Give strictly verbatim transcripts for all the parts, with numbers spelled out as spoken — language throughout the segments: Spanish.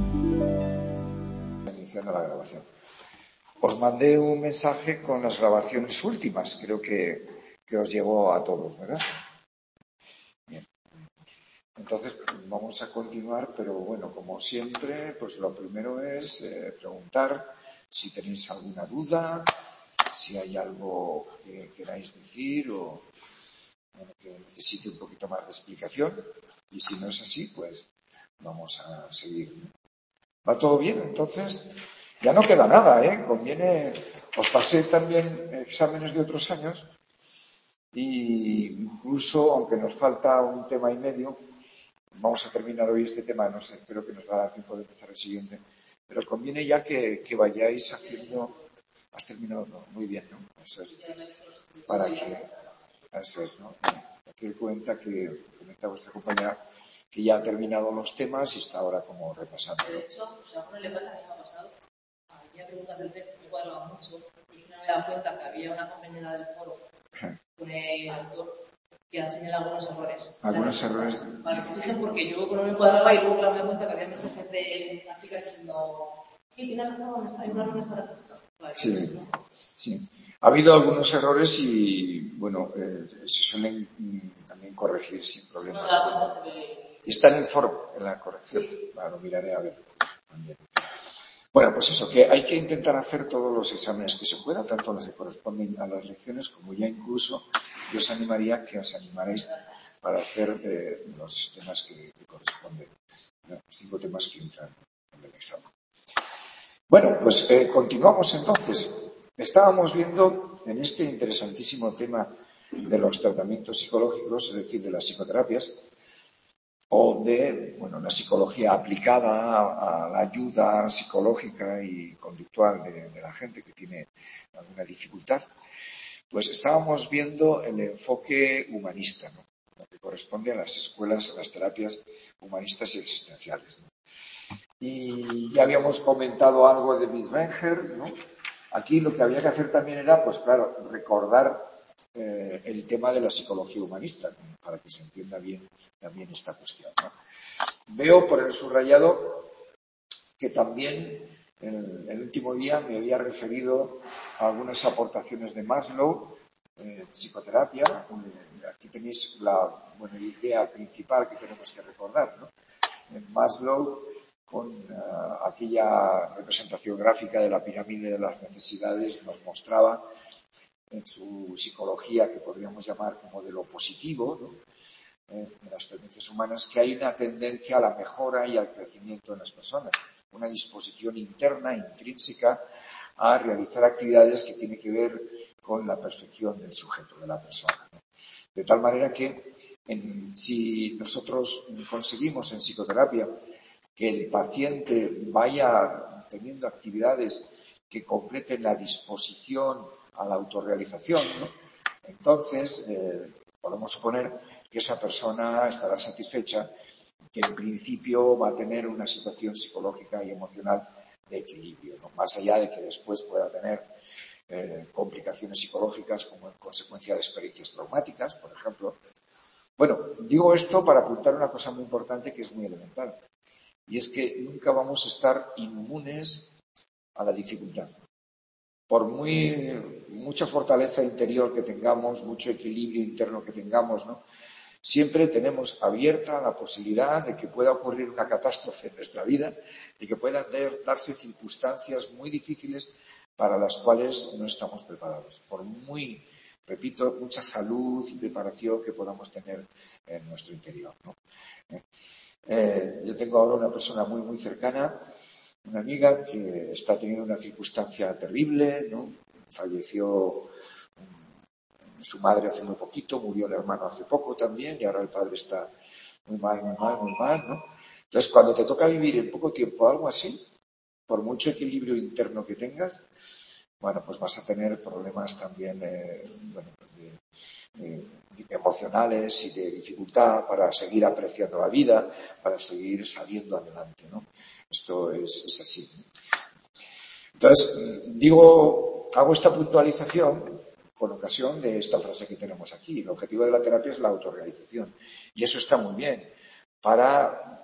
Iniciando la grabación. Os mandé un mensaje con las grabaciones últimas, creo que, que os llegó a todos, ¿verdad? Bien. Entonces, vamos a continuar, pero bueno, como siempre, pues lo primero es eh, preguntar si tenéis alguna duda, si hay algo que queráis decir o bueno, que necesite un poquito más de explicación. Y si no es así, pues vamos a seguir, ¿no? ¿Va todo bien? Entonces, ya no queda nada, ¿eh? Conviene, os pasé también exámenes de otros años y incluso, aunque nos falta un tema y medio, vamos a terminar hoy este tema, no sé, espero que nos va a dar tiempo de empezar el siguiente, pero conviene ya que, que vayáis haciendo, has terminado todo, muy bien, ¿no? Eso es, para que, eso es, ¿no? Aquí doy cuenta que comenta vuestra compañera que ya ha terminado los temas y está ahora como repasando. De hecho, si a uno le pasa, a mí me ha pasado, había preguntas del texto que cuadraban mucho, y una me he dado cuenta que había una compañera del foro con el autor que ha señalado algunos errores. Algunos errores. Vale, se fijan porque yo no me cuadraba y luego claro, me di cuenta que había mensajes de la chica diciendo, sí, tiene razón, está hay un error en esta respuesta. Vale, sí, ¿no? sí. Ha habido algunos errores y, bueno, eh, se suelen mm, también corregir sin problemas. No, la que... Está en el foro, en la corrección. Sí. Ahora lo miraré a ver. También. Bueno, pues eso, que hay que intentar hacer todos los exámenes que se pueda, tanto los que corresponden a las lecciones como ya incluso yo os animaría que os animaréis para hacer eh, los temas que, que corresponden, ¿no? Los cinco temas que entran en el examen. Bueno, pues eh, continuamos entonces. Estábamos viendo en este interesantísimo tema de los tratamientos psicológicos, es decir, de las psicoterapias, o de, bueno, la psicología aplicada a, a la ayuda psicológica y conductual de, de la gente que tiene alguna dificultad, pues estábamos viendo el enfoque humanista, ¿no? Lo que corresponde a las escuelas, a las terapias humanistas y existenciales, ¿no? Y ya habíamos comentado algo de Binswanger, ¿no? Aquí lo que había que hacer también era, pues claro, recordar eh, el tema de la psicología humanista, ¿no? Para que se entienda bien también esta cuestión, ¿no? Veo por el subrayado que también en el último día me había referido a algunas aportaciones de Maslow, eh, psicoterapia. Eh, aquí tenéis la buena idea principal que tenemos que recordar, ¿no? En Maslow, con uh, aquella representación gráfica de la pirámide de las necesidades, nos mostraba en su psicología, que podríamos llamar como de lo positivo, ¿no? En las tendencias humanas, que hay una tendencia a la mejora y al crecimiento en las personas, una disposición interna, intrínseca, a realizar actividades que tienen que ver con la perfección del sujeto, de la persona, ¿no? De tal manera que en, si nosotros conseguimos en psicoterapia que el paciente vaya teniendo actividades que completen la disposición a la autorrealización, ¿no? Entonces eh, podemos suponer que esa persona estará satisfecha, que en principio va a tener una situación psicológica y emocional de equilibrio, ¿no? Más allá de que después pueda tener eh, complicaciones psicológicas como en consecuencia de experiencias traumáticas, por ejemplo. Bueno, digo esto para apuntar una cosa muy importante que es muy elemental, y es que nunca vamos a estar inmunes a la dificultad. Por muy mucha fortaleza interior que tengamos, mucho equilibrio interno que tengamos, ¿no? Siempre tenemos abierta la posibilidad de que pueda ocurrir una catástrofe en nuestra vida, de que puedan darse circunstancias muy difíciles para las cuales no estamos preparados. Por muy, repito, mucha salud y preparación que podamos tener en nuestro interior, ¿no? ¿Eh? Eh, yo tengo ahora una persona muy, muy cercana, una amiga que está teniendo una circunstancia terrible, ¿no? Falleció su madre hace muy poquito, murió el hermano hace poco también y ahora el padre está muy mal, muy mal, muy mal, ¿no? Entonces, cuando te toca vivir en poco tiempo algo así, por mucho equilibrio interno que tengas, bueno, pues vas a tener problemas también, eh, bueno, pues de, eh, emocionales y de dificultad para seguir apreciando la vida, para seguir saliendo adelante, ¿no? Esto es, es así, ¿no? Entonces, digo, hago esta puntualización con ocasión de esta frase que tenemos aquí. El objetivo de la terapia es la autorrealización. Y eso está muy bien para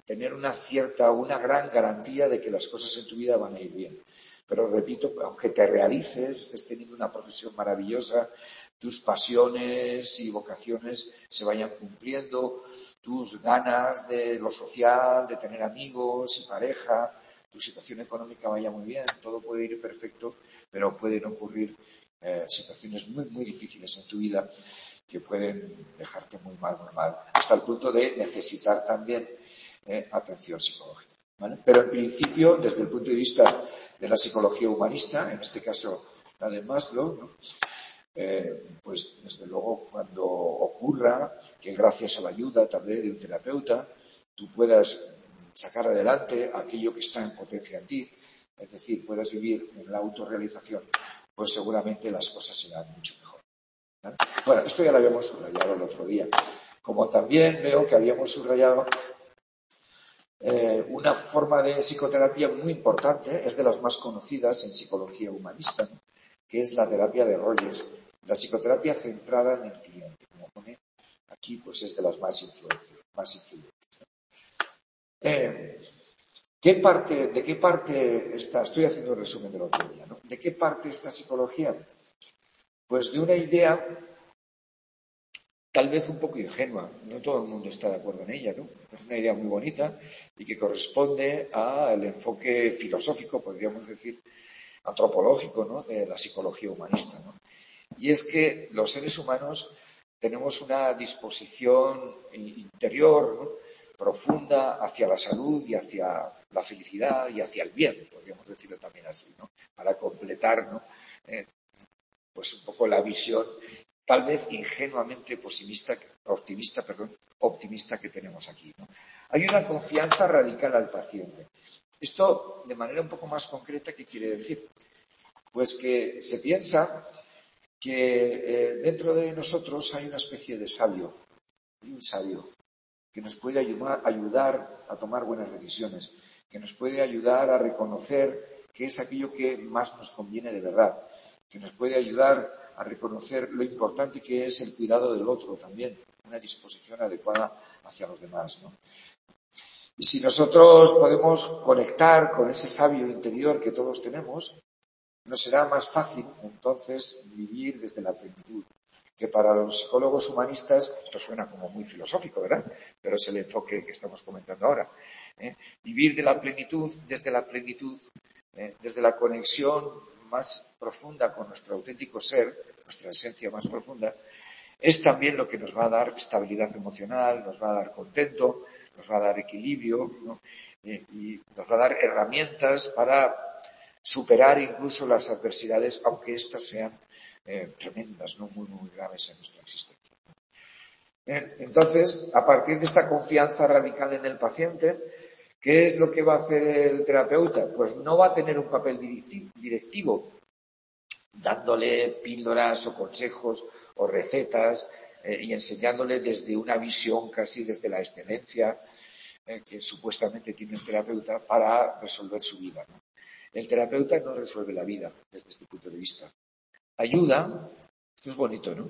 tener una cierta, una gran garantía de que las cosas en tu vida van a ir bien. Pero repito, aunque te realices, estés teniendo una profesión maravillosa, tus pasiones y vocaciones se vayan cumpliendo, tus ganas de lo social, de tener amigos y pareja, tu situación económica vaya muy bien, todo puede ir perfecto, pero pueden ocurrir eh, situaciones muy, muy difíciles en tu vida que pueden dejarte muy mal, muy mal, hasta el punto de necesitar también eh, atención psicológica, ¿vale? Pero en principio, desde el punto de vista de la psicología humanista, en este caso la de Maslow, ¿no? Eh, pues desde luego cuando ocurra que gracias a la ayuda también de un terapeuta tú puedas sacar adelante aquello que está en potencia en ti, es decir, puedas vivir en la autorrealización, pues seguramente las cosas serán mucho mejor, ¿vale? Bueno, esto ya lo habíamos subrayado el otro día, como también veo que habíamos subrayado eh, una forma de psicoterapia muy importante, es de las más conocidas en psicología humanista, ¿no? Que es la terapia de Rogers. La psicoterapia centrada en el cliente, como pone aquí, pues es de las más influyentes. Más influyentes, ¿no? eh, ¿qué parte, ¿De qué parte está? Estoy haciendo un resumen del otro día, ¿no? ¿De qué parte esta psicología? Pues de una idea tal vez un poco ingenua, no todo el mundo está de acuerdo en ella, ¿no? Es una idea muy bonita y que corresponde al enfoque filosófico, podríamos decir, antropológico, ¿no? De la psicología humanista, ¿no? Y es que los seres humanos tenemos una disposición interior, ¿no? Profunda hacia la salud y hacia la felicidad y hacia el bien, podríamos decirlo también así, ¿no? Para completar, ¿no? Eh, pues un poco la visión tal vez ingenuamente optimista, optimista, perdón, optimista que tenemos aquí, ¿no? Hay una confianza radical al paciente. Esto, de manera un poco más concreta, ¿qué quiere decir? Pues que se piensa que eh, dentro de nosotros hay una especie de sabio, hay un sabio que nos puede ayudar, ayudar a tomar buenas decisiones, que nos puede ayudar a reconocer qué es aquello que más nos conviene de verdad, que nos puede ayudar a reconocer lo importante que es el cuidado del otro también, una disposición adecuada hacia los demás, ¿no? Y si nosotros podemos conectar con ese sabio interior que todos tenemos, nos será más fácil entonces vivir desde la plenitud, que para los psicólogos humanistas, esto suena como muy filosófico, ¿verdad? Pero es el enfoque que estamos comentando ahora. ¿eh? Vivir de la plenitud, desde la plenitud, ¿eh? desde la conexión más profunda con nuestro auténtico ser, nuestra esencia más profunda, es también lo que nos va a dar estabilidad emocional, nos va a dar contento, nos va a dar equilibrio, ¿no? eh, y nos va a dar herramientas para superar incluso las adversidades, aunque éstas sean eh, tremendas, no muy, muy graves en nuestra existencia. Eh, entonces, a partir de esta confianza radical en el paciente, ¿qué es lo que va a hacer el terapeuta? Pues no va a tener un papel directivo, dándole píldoras o consejos o recetas eh, y enseñándole desde una visión casi desde la excelencia eh, que supuestamente tiene el terapeuta para resolver su vida, ¿no? El terapeuta no resuelve la vida desde este punto de vista. Ayuda, esto es bonito, ¿no?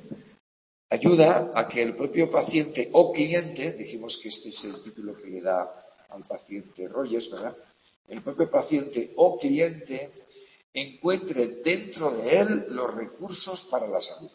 Ayuda a que el propio paciente o cliente, dijimos que este es el título que le da al paciente Rogers, ¿verdad? El propio paciente o cliente encuentre dentro de él los recursos para la salud.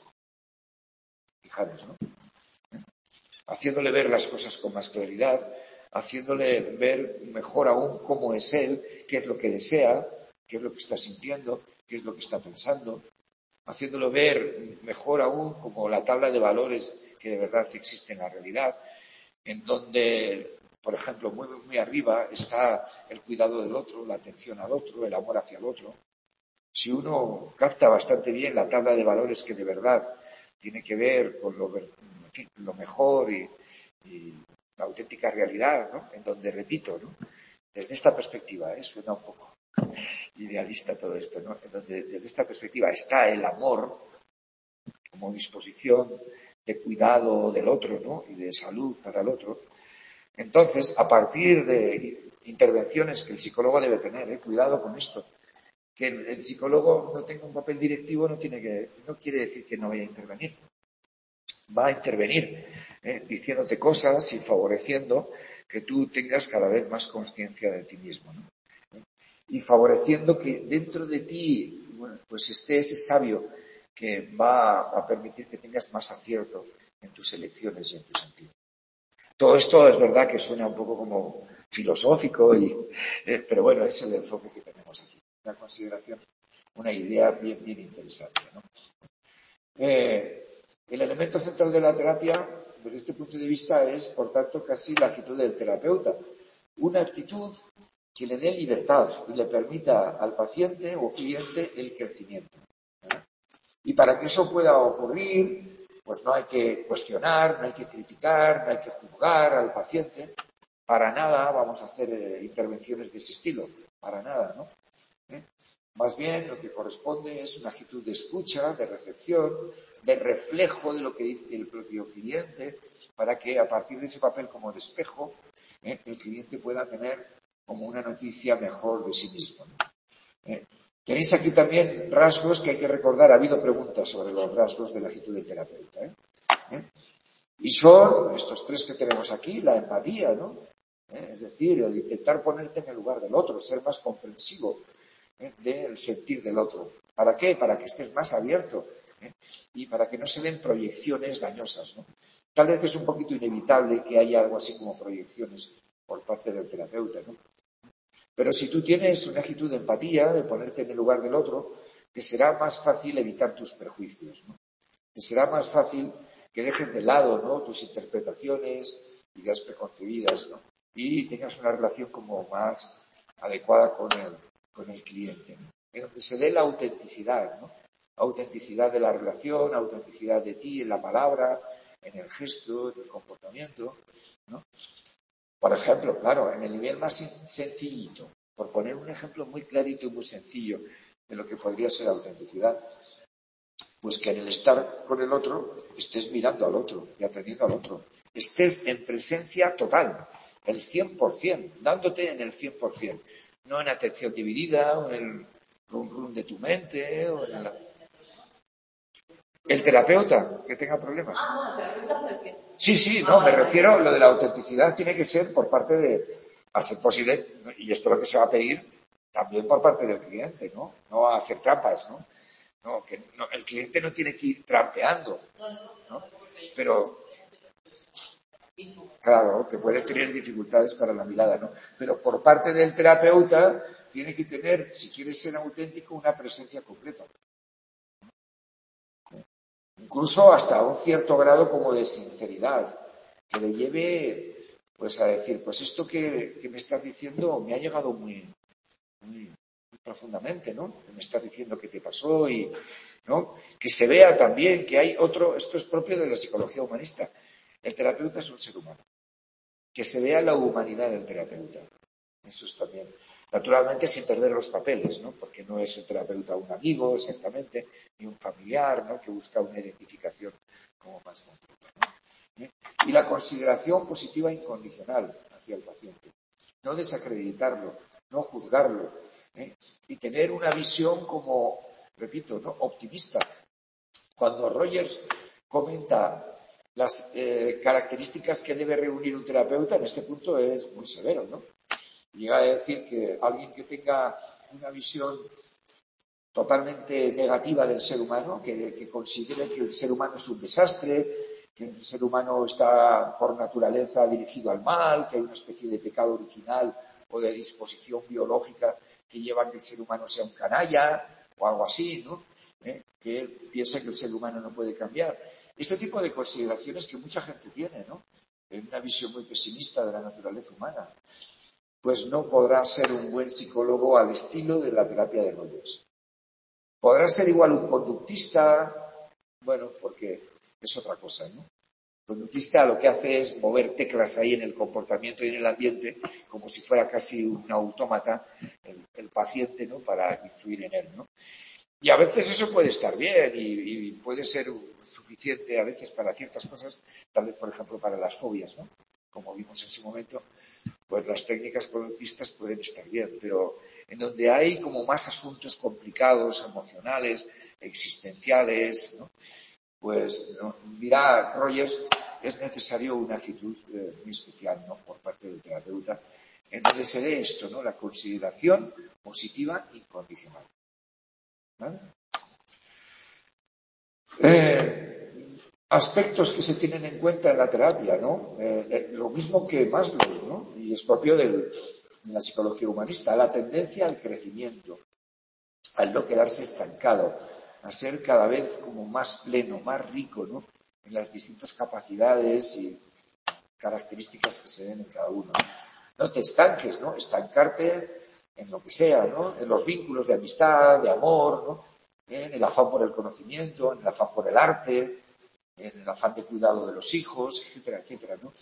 Fijaros, ¿no? Haciéndole ver las cosas con más claridad, haciéndole ver mejor aún cómo es él, qué es lo que desea, qué es lo que está sintiendo, qué es lo que está pensando, haciéndolo ver mejor aún como la tabla de valores que de verdad existe en la realidad, en donde, por ejemplo, muy, muy arriba está el cuidado del otro, la atención al otro, el amor hacia el otro. Si uno capta bastante bien la tabla de valores que de verdad tiene que ver con lo, en fin, lo mejor y, y la auténtica realidad, ¿no? En donde, repito, ¿no? Desde esta perspectiva, ¿eh? Suena un poco idealista todo esto, ¿no? En donde desde esta perspectiva está el amor como disposición de cuidado del otro, ¿no? Y de salud para el otro. Entonces, a partir de intervenciones que el psicólogo debe tener, ¿eh? Cuidado con esto. Que el psicólogo no tenga un papel directivo no tiene que, no quiere decir que no vaya a intervenir. Va a intervenir, ¿eh? Diciéndote cosas y favoreciendo que tú tengas cada vez más conciencia de ti mismo, ¿no? Y favoreciendo que dentro de ti, bueno, pues esté ese sabio que va a permitir que tengas más acierto en tus elecciones y en tu sentido. Todo esto es verdad que suena un poco como filosófico, y, eh, pero bueno, es el enfoque que tenemos aquí. Una consideración, una idea bien, bien interesante, ¿no? Eh, el elemento central de la terapia, desde este punto de vista, es, por tanto, casi la actitud del terapeuta. Una actitud que le dé libertad y le permita al paciente o cliente el crecimiento, ¿eh? Y para que eso pueda ocurrir, pues no hay que cuestionar, no hay que criticar, no hay que juzgar al paciente. Para nada vamos a hacer eh, intervenciones de ese estilo, para nada, ¿no? ¿Eh? Más bien lo que corresponde es una actitud de escucha, de recepción, de reflejo de lo que dice el propio cliente, para que a partir de ese papel como de espejo, ¿eh? el cliente pueda tener como una noticia mejor de sí mismo, ¿no? ¿Eh? Tenéis aquí también rasgos que hay que recordar. Ha habido preguntas sobre los rasgos de la actitud del terapeuta, ¿eh? ¿Eh? Y son estos tres que tenemos aquí: la empatía, ¿no? ¿Eh? Es decir, el intentar ponerte en el lugar del otro, ser más comprensivo, ¿eh? del sentir del otro. ¿Para qué? Para que estés más abierto, ¿eh? Y para que no se den proyecciones dañosas, ¿no? Tal vez es un poquito inevitable que haya algo así como proyecciones por parte del terapeuta, ¿no? Pero si tú tienes una actitud de empatía, de ponerte en el lugar del otro, te será más fácil evitar tus prejuicios, ¿no? Te será más fácil que dejes de lado, ¿no?, tus interpretaciones, ideas preconcebidas, ¿no?, y tengas una relación como más adecuada con el, con el cliente, ¿no?, en donde se dé la autenticidad, ¿no? Autenticidad de la relación, autenticidad de ti en la palabra, en el gesto, en el comportamiento, ¿no? Por ejemplo, claro, en el nivel más sencillito, por poner un ejemplo muy clarito y muy sencillo de lo que podría ser autenticidad, pues que en el estar con el otro estés mirando al otro y atendiendo al otro. Estés en presencia total, el cien por ciento, dándote en el cien por ciento. No en atención dividida, o en el rum rum de tu mente, o en la... El terapeuta que tenga problemas. Sí, sí, no, me refiero, lo de la autenticidad tiene que ser por parte de, a ser posible, y esto es lo que se va a pedir, también por parte del cliente, ¿no? No a hacer trampas, ¿no? No, que no, el cliente no tiene que ir trampeando, ¿no? Pero, claro, que puede tener dificultades para la mirada, ¿no? Pero por parte del terapeuta tiene que tener, si quiere ser auténtico, una presencia completa. Incluso hasta un cierto grado como de sinceridad, que le lleve pues a decir, pues esto que, que me estás diciendo me ha llegado muy, muy, muy profundamente, ¿no? Que me estás diciendo que te pasó y, ¿no? Que se vea también que hay otro, esto es propio de la psicología humanista. El terapeuta es un ser humano. Que se vea la humanidad del terapeuta. Eso es también. Naturalmente sin perder los papeles, ¿no? Porque no es el terapeuta un amigo exactamente, ni un familiar, ¿no?, que busca una identificación como más completa, ¿no? ¿Eh? Y la consideración positiva incondicional hacia el paciente. No desacreditarlo, no juzgarlo, ¿eh? Y tener una visión como, repito, ¿no?, optimista. Cuando Rogers comenta las eh, características que debe reunir un terapeuta, en este punto es muy severo, ¿no? Llega a decir que alguien que tenga una visión totalmente negativa del ser humano, que, que considere que el ser humano es un desastre, que el ser humano está por naturaleza dirigido al mal, que hay una especie de pecado original o de disposición biológica que lleva a que el ser humano sea un canalla o algo así, ¿no? ¿Eh? Que piensa que el ser humano no puede cambiar. Este tipo de consideraciones que mucha gente tiene, ¿no?, en una visión muy pesimista de la naturaleza humana, pues no podrá ser un buen psicólogo al estilo de la terapia de Rogers. Podrá ser igual un conductista, bueno, porque es otra cosa, ¿no? El conductista lo que hace es mover teclas ahí en el comportamiento y en el ambiente, como si fuera casi un autómata, el, el paciente, ¿no?, para influir en él, ¿no? Y a veces eso puede estar bien y, y puede ser suficiente a veces para ciertas cosas, tal vez, por ejemplo, para las fobias, ¿no? Como vimos en su momento, pues las técnicas conductistas pueden estar bien, pero en donde hay como más asuntos complicados, emocionales, existenciales, ¿no?, pues, ¿no?, dirá Rogers es necesario una actitud eh, muy especial, ¿no?, por parte del terapeuta, en donde se dé esto, ¿no?, la consideración positiva incondicional. ¿Vale? Eh, aspectos que se tienen en cuenta en la terapia, ¿no? Eh, eh, lo mismo que Maslow, ¿no?, y es propio del, de la psicología humanista, la tendencia al crecimiento, al no quedarse estancado, a ser cada vez como más pleno, más rico, ¿no?, en las distintas capacidades y características que se den en cada uno, ¿no? No te estanques, ¿no? Estancarte en lo que sea, ¿no? En los vínculos de amistad, de amor, ¿no?, en el afán por el conocimiento, en el afán por el arte, en el afán de cuidado de los hijos, etcétera, etcétera, ¿no?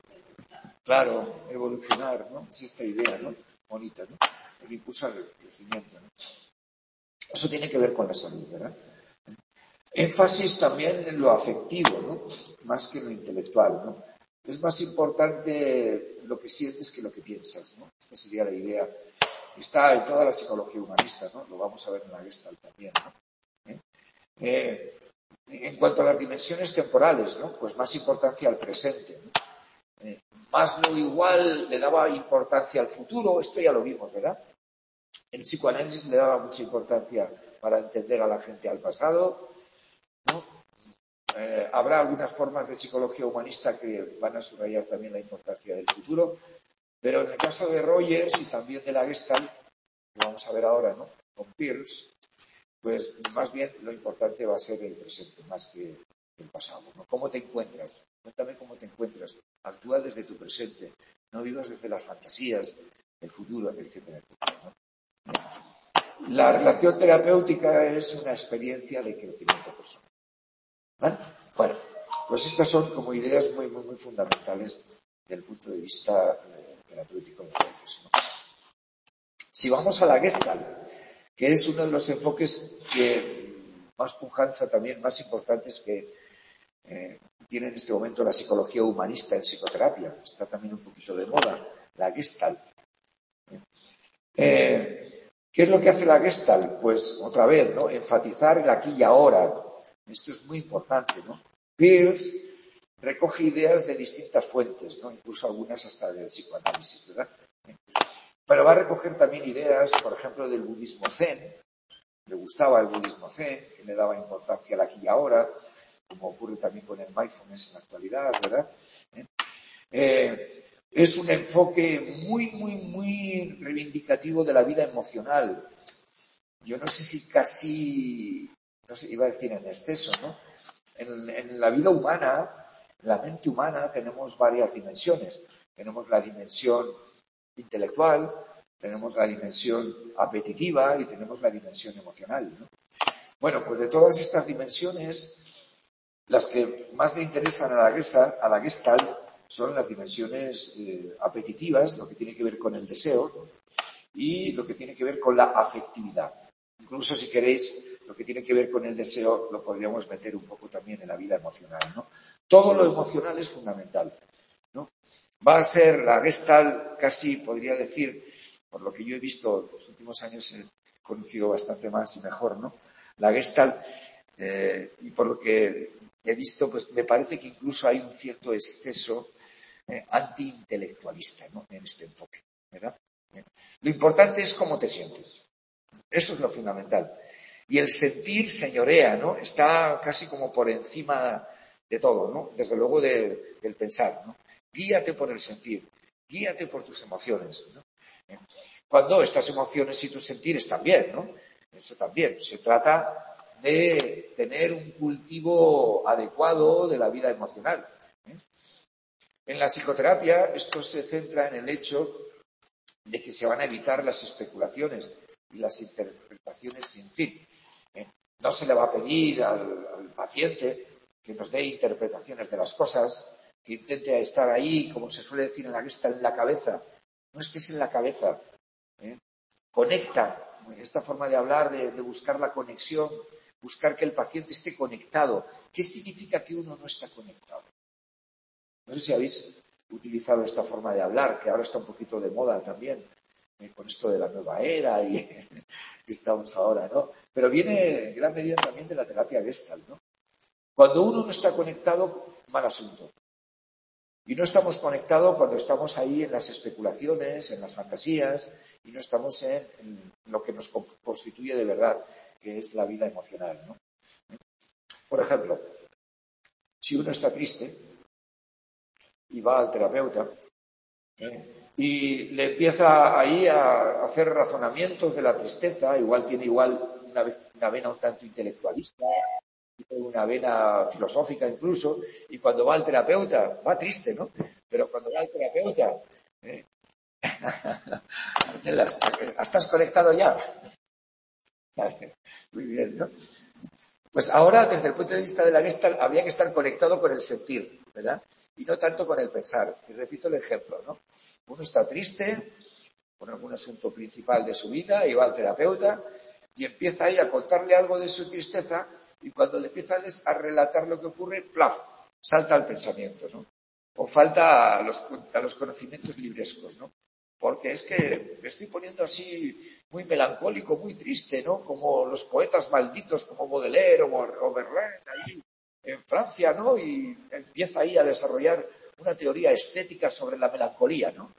Claro, evolucionar, ¿no? Es esta idea, ¿no?, bonita, ¿no?, el que impulsa el crecimiento, ¿no? Eso tiene que ver con la salud, ¿verdad? Énfasis también en lo afectivo, ¿no?, más que en lo intelectual, ¿no? Es más importante lo que sientes que lo que piensas, ¿no? Esta sería la idea. Está en toda la psicología humanista, ¿no? Lo vamos a ver en la Gestalt también, ¿no? ¿Eh? Eh, en cuanto a las dimensiones temporales, ¿no?, pues más importancia al presente, ¿no? Eh, Maslow igual le daba importancia al futuro, esto ya lo vimos, ¿verdad? El psicoanálisis le daba mucha importancia para entender a la gente al pasado, ¿no? Eh, habrá algunas formas de psicología humanista que van a subrayar también la importancia del futuro, pero en el caso de Rogers y también de la Gestalt, que vamos a ver ahora, ¿no?, con Peirce, pues más bien lo importante va a ser el presente más que el pasado, ¿no? ¿Cómo te encuentras? Cuéntame cómo te encuentras. Actúa desde tu presente, no vivas desde las fantasías del futuro, etcétera, etcétera, ¿no? La relación terapéutica es una experiencia de crecimiento personal. ¿Vale? Bueno, pues estas son como ideas muy, muy, muy fundamentales desde el punto de vista eh, terapéutico de Rogers, ¿no? Si vamos a la Gestalt, que es uno de los enfoques que más pujanza también, más importantes que eh, tiene en este momento la psicología humanista en psicoterapia, está también un poquito de moda, la Gestalt. Eh, ¿Qué es lo que hace la Gestalt? Pues otra vez, ¿no?, enfatizar el aquí y ahora. Esto es muy importante, ¿no? Peirce recoge ideas de distintas fuentes, ¿no?, incluso algunas hasta del psicoanálisis, ¿verdad? Pero va a recoger también ideas, por ejemplo, del budismo zen. Le gustaba el budismo zen, que le daba importancia al aquí y ahora, como ocurre también con el mindfulness en la actualidad, ¿verdad? ¿Eh? Eh, es un enfoque muy, muy, muy reivindicativo de la vida emocional. Yo no sé si casi, no sé, iba a decir en exceso, ¿no? En, en la vida humana, en la mente humana, tenemos varias dimensiones. Tenemos la dimensión intelectual, tenemos la dimensión apetitiva y tenemos la dimensión emocional, ¿no? Bueno, pues de todas estas dimensiones, las que más le interesan a la Gestalt, a la Gestalt son las dimensiones eh, apetitivas, lo que tiene que ver con el deseo, ¿no?, y lo que tiene que ver con la afectividad. Incluso, si queréis, lo que tiene que ver con el deseo lo podríamos meter un poco también en la vida emocional, ¿no? Todo lo emocional es fundamental, ¿no? Va a ser la Gestalt, casi podría decir, por lo que yo he visto en los últimos años, he conocido bastante más y mejor, ¿no?, la Gestalt, eh, y por lo que he visto, pues me parece que incluso hay un cierto exceso eh, antiintelectualista, ¿no?, en este enfoque, ¿verdad? Bien. Lo importante es cómo te sientes. Eso es lo fundamental. Y el sentir señorea, ¿no? Está casi como por encima de todo, ¿no? Desde luego de, del pensar, ¿no? Guíate por el sentir, guíate por tus emociones, ¿no? Cuando estas emociones y tus sentires también, ¿no? Eso también. Se trata de tener un cultivo adecuado de la vida emocional, ¿eh? En la psicoterapia esto se centra en el hecho de que se van a evitar las especulaciones y las interpretaciones sin fin. ¿Eh? No se le va a pedir al, al paciente que nos dé interpretaciones de las cosas, que intente estar ahí, como se suele decir en la Gestalt, en la cabeza. No estés en la cabeza. ¿Eh? Conecta. Esta forma de hablar, de, de buscar la conexión, buscar que el paciente esté conectado. ¿Qué significa que uno no está conectado? No sé si habéis utilizado esta forma de hablar, que ahora está un poquito de moda también, eh, con esto de la nueva era y que estamos ahora, ¿no? Pero viene en gran medida también de la terapia Gestalt, ¿no? Cuando uno no está conectado, mal asunto. Y no estamos conectados cuando estamos ahí en las especulaciones, en las fantasías, y no estamos en, en lo que nos constituye de verdad, que es la vida emocional, ¿no? Por ejemplo, si uno está triste y va al terapeuta, ¿eh? y le empieza ahí a hacer razonamientos de la tristeza, igual tiene igual una, una vena un tanto intelectualista, una vena filosófica incluso, y cuando va al terapeuta, va triste, ¿no? Pero cuando va al terapeuta, ¿eh? ¿Estás conectado ya? Muy bien, ¿no? Pues ahora, desde el punto de vista de la Gestalt, habría que estar conectado con el sentir, ¿verdad? Y no tanto con el pensar. Y repito el ejemplo, ¿no? Uno está triste con algún asunto principal de su vida y va al terapeuta y empieza ahí a contarle algo de su tristeza y cuando le empieza a relatar lo que ocurre, ¡plaf!, salta al pensamiento, ¿no? O falta a los, a los conocimientos librescos, ¿no? Porque es que me estoy poniendo así muy melancólico, muy triste, ¿no? Como los poetas malditos como Baudelaire o, o Verlaine ahí en Francia, ¿no? Y empieza ahí a desarrollar una teoría estética sobre la melancolía, ¿no?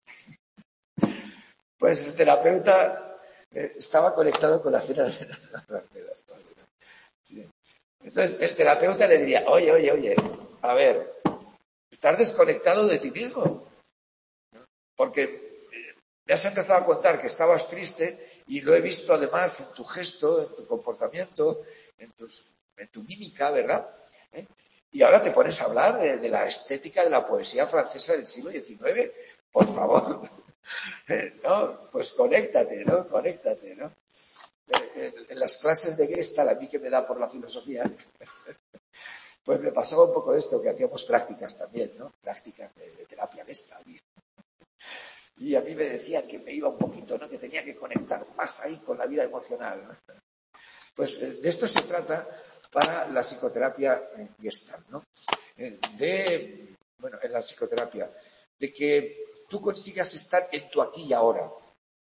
Pues el terapeuta eh, estaba conectado con la cena de las sí. Entonces el terapeuta le diría, oye, oye, oye, a ver, estás desconectado de ti mismo, porque me has empezado a contar que estabas triste y lo he visto además en tu gesto, en tu comportamiento, en, tus, en tu mímica, ¿verdad? ¿Eh? Y ahora te pones a hablar de, de la estética de la poesía francesa del siglo diecinueve. Por favor, ¿no? Pues conéctate, ¿no? Conéctate, ¿no? En, en las clases de Gestalt, a mí que me da por la filosofía, pues me pasaba un poco esto, que hacíamos prácticas también, ¿no? Prácticas de, de terapia Gestalt. Y a mí me decían que me iba un poquito, ¿no? Que tenía que conectar más ahí con la vida emocional, ¿no? Pues de esto se trata para la psicoterapia Gestalt, ¿no? De, bueno, en la psicoterapia, de que tú consigas estar en tu aquí y ahora.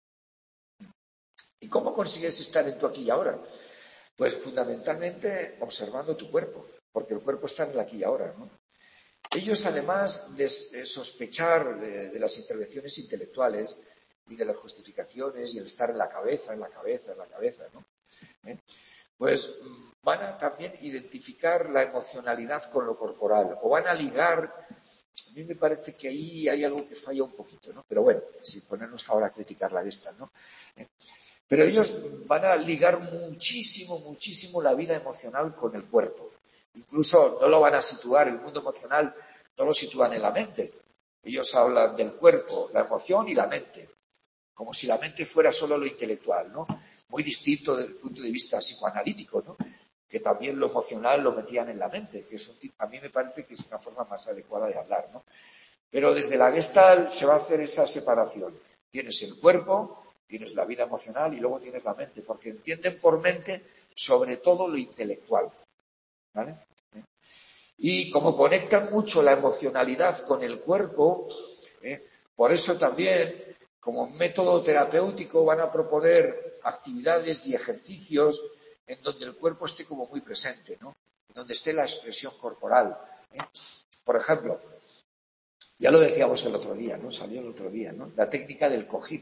¿Y cómo consigues estar en tu aquí y ahora? Pues fundamentalmente observando tu cuerpo, porque el cuerpo está en el aquí y ahora, ¿no? Ellos, además de sospechar de, de las intervenciones intelectuales y de las justificaciones y el estar en la cabeza, en la cabeza, en la cabeza, ¿no? ¿Eh? Pues van a también identificar la emocionalidad con lo corporal o van a ligar. A mí me parece que ahí hay algo que falla un poquito, ¿no? Pero bueno, sin ponernos ahora a criticar la Gestalt, ¿no? ¿Eh? Pero ellos van a ligar muchísimo, muchísimo la vida emocional con el cuerpo. Incluso no lo van a situar, el mundo emocional no lo sitúan en la mente. Ellos hablan del cuerpo, la emoción y la mente, como si la mente fuera solo lo intelectual, ¿no? Muy distinto desde el punto de vista psicoanalítico, ¿no? Que también lo emocional lo metían en la mente, que es un, a mí me parece que es una forma más adecuada de hablar, ¿no? Pero desde la Gestalt se va a hacer esa separación. Tienes el cuerpo, tienes la vida emocional y luego tienes la mente, porque entienden por mente sobre todo lo intelectual, ¿vale? Y como conectan mucho la emocionalidad con el cuerpo, ¿eh? Por eso también, como método terapéutico, van a proponer actividades y ejercicios en donde el cuerpo esté como muy presente, ¿no? En donde esté la expresión corporal, ¿eh? Por ejemplo, ya lo decíamos el otro día, ¿no? Salió el otro día, ¿no? La técnica del cojín.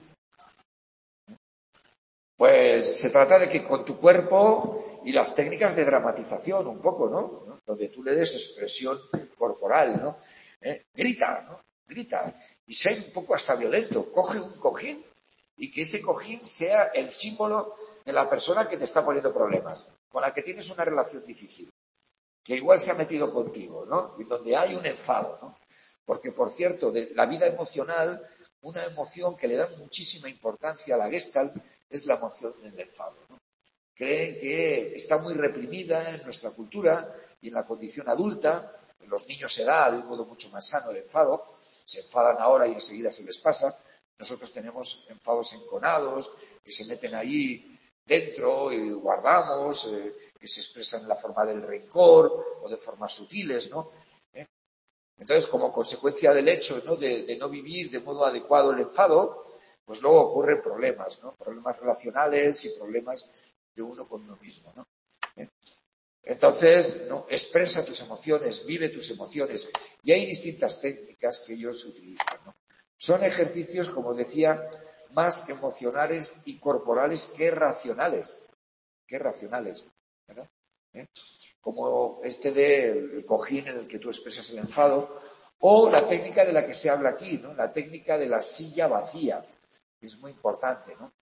Pues se trata de que con tu cuerpo y las técnicas de dramatización un poco, ¿no? ¿No? Donde tú le des expresión corporal, ¿no? ¿Eh? Grita, ¿no? Grita. Y sé un poco hasta violento. Coge un cojín y que ese cojín sea el símbolo de la persona que te está poniendo problemas, con la que tienes una relación difícil, que igual se ha metido contigo, ¿no? Y donde hay un enfado, ¿no? Porque, por cierto, de la vida emocional, una emoción que le da muchísima importancia a la Gestalt es la emoción del enfado, ¿no? Creen que está muy reprimida en nuestra cultura y en la condición adulta. En los niños se da de un modo mucho más sano el enfado. Se enfadan ahora y enseguida se les pasa. Nosotros tenemos enfados enconados que se meten ahí dentro y guardamos, eh, que se expresan en la forma del rencor o de formas sutiles, ¿no? ¿Eh? Entonces, como consecuencia del hecho, ¿no? de, de no vivir de modo adecuado el enfado, pues luego ocurren problemas, ¿no? Problemas relacionales y problemas de uno con uno mismo, ¿no? ¿Eh? Entonces, ¿no? Expresa tus emociones, vive tus emociones. Y hay distintas técnicas que ellos utilizan, ¿no? Son ejercicios, como decía, más emocionales y corporales que racionales. Que racionales, ¿verdad? ¿Eh? Como este del cojín en el que tú expresas el enfado, o la técnica de la que se habla aquí, ¿no? La técnica de la silla vacía, que es muy importante, ¿no?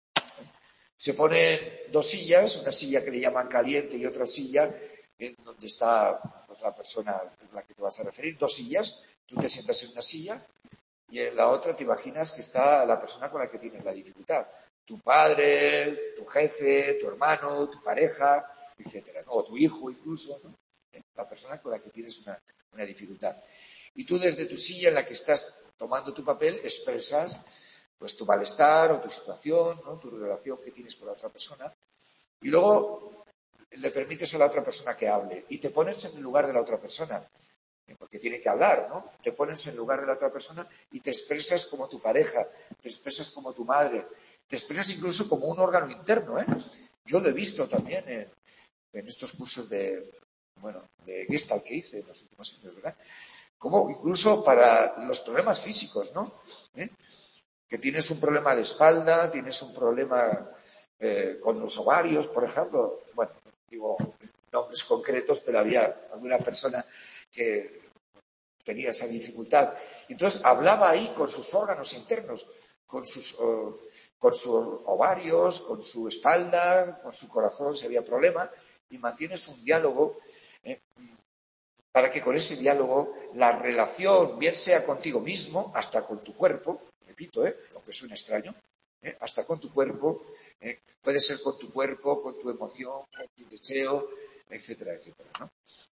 Se ponen dos sillas, una silla que le llaman caliente y otra silla en donde está pues, la persona a la que te vas a referir, dos sillas, tú te sientas en una silla y en la otra te imaginas que está la persona con la que tienes la dificultad. Tu padre, tu jefe, tu hermano, tu pareja, etcétera, ¿no? O tu hijo incluso, ¿no? La persona con la que tienes una, una dificultad. Y tú desde tu silla en la que estás tomando tu papel expresas pues tu malestar o tu situación, ¿no? Tu relación que tienes con la otra persona. Y luego le permites a la otra persona que hable y te pones en el lugar de la otra persona, porque tiene que hablar, ¿no? Te pones en el lugar de la otra persona y te expresas como tu pareja, te expresas como tu madre, te expresas incluso como un órgano interno, ¿eh? Yo lo he visto también en, en estos cursos de, bueno, de Gestalt que hice en los últimos años, ¿verdad? Como incluso para los problemas físicos, ¿no? ¿Eh? Que tienes un problema de espalda, tienes un problema eh, con los ovarios, por ejemplo. Bueno, digo nombres concretos, pero había alguna persona que tenía esa dificultad. Entonces hablaba ahí con sus órganos internos, con sus, uh, con sus ovarios, con su espalda, con su corazón, si había problema, y mantienes un diálogo eh, para que con ese diálogo la relación, bien sea contigo mismo, hasta con tu cuerpo, repito, ¿eh? Aunque suene extraño, ¿eh? Hasta con tu cuerpo, ¿eh? Puede ser con tu cuerpo, con tu emoción, con tu deseo, etcétera, etcétera, ¿no?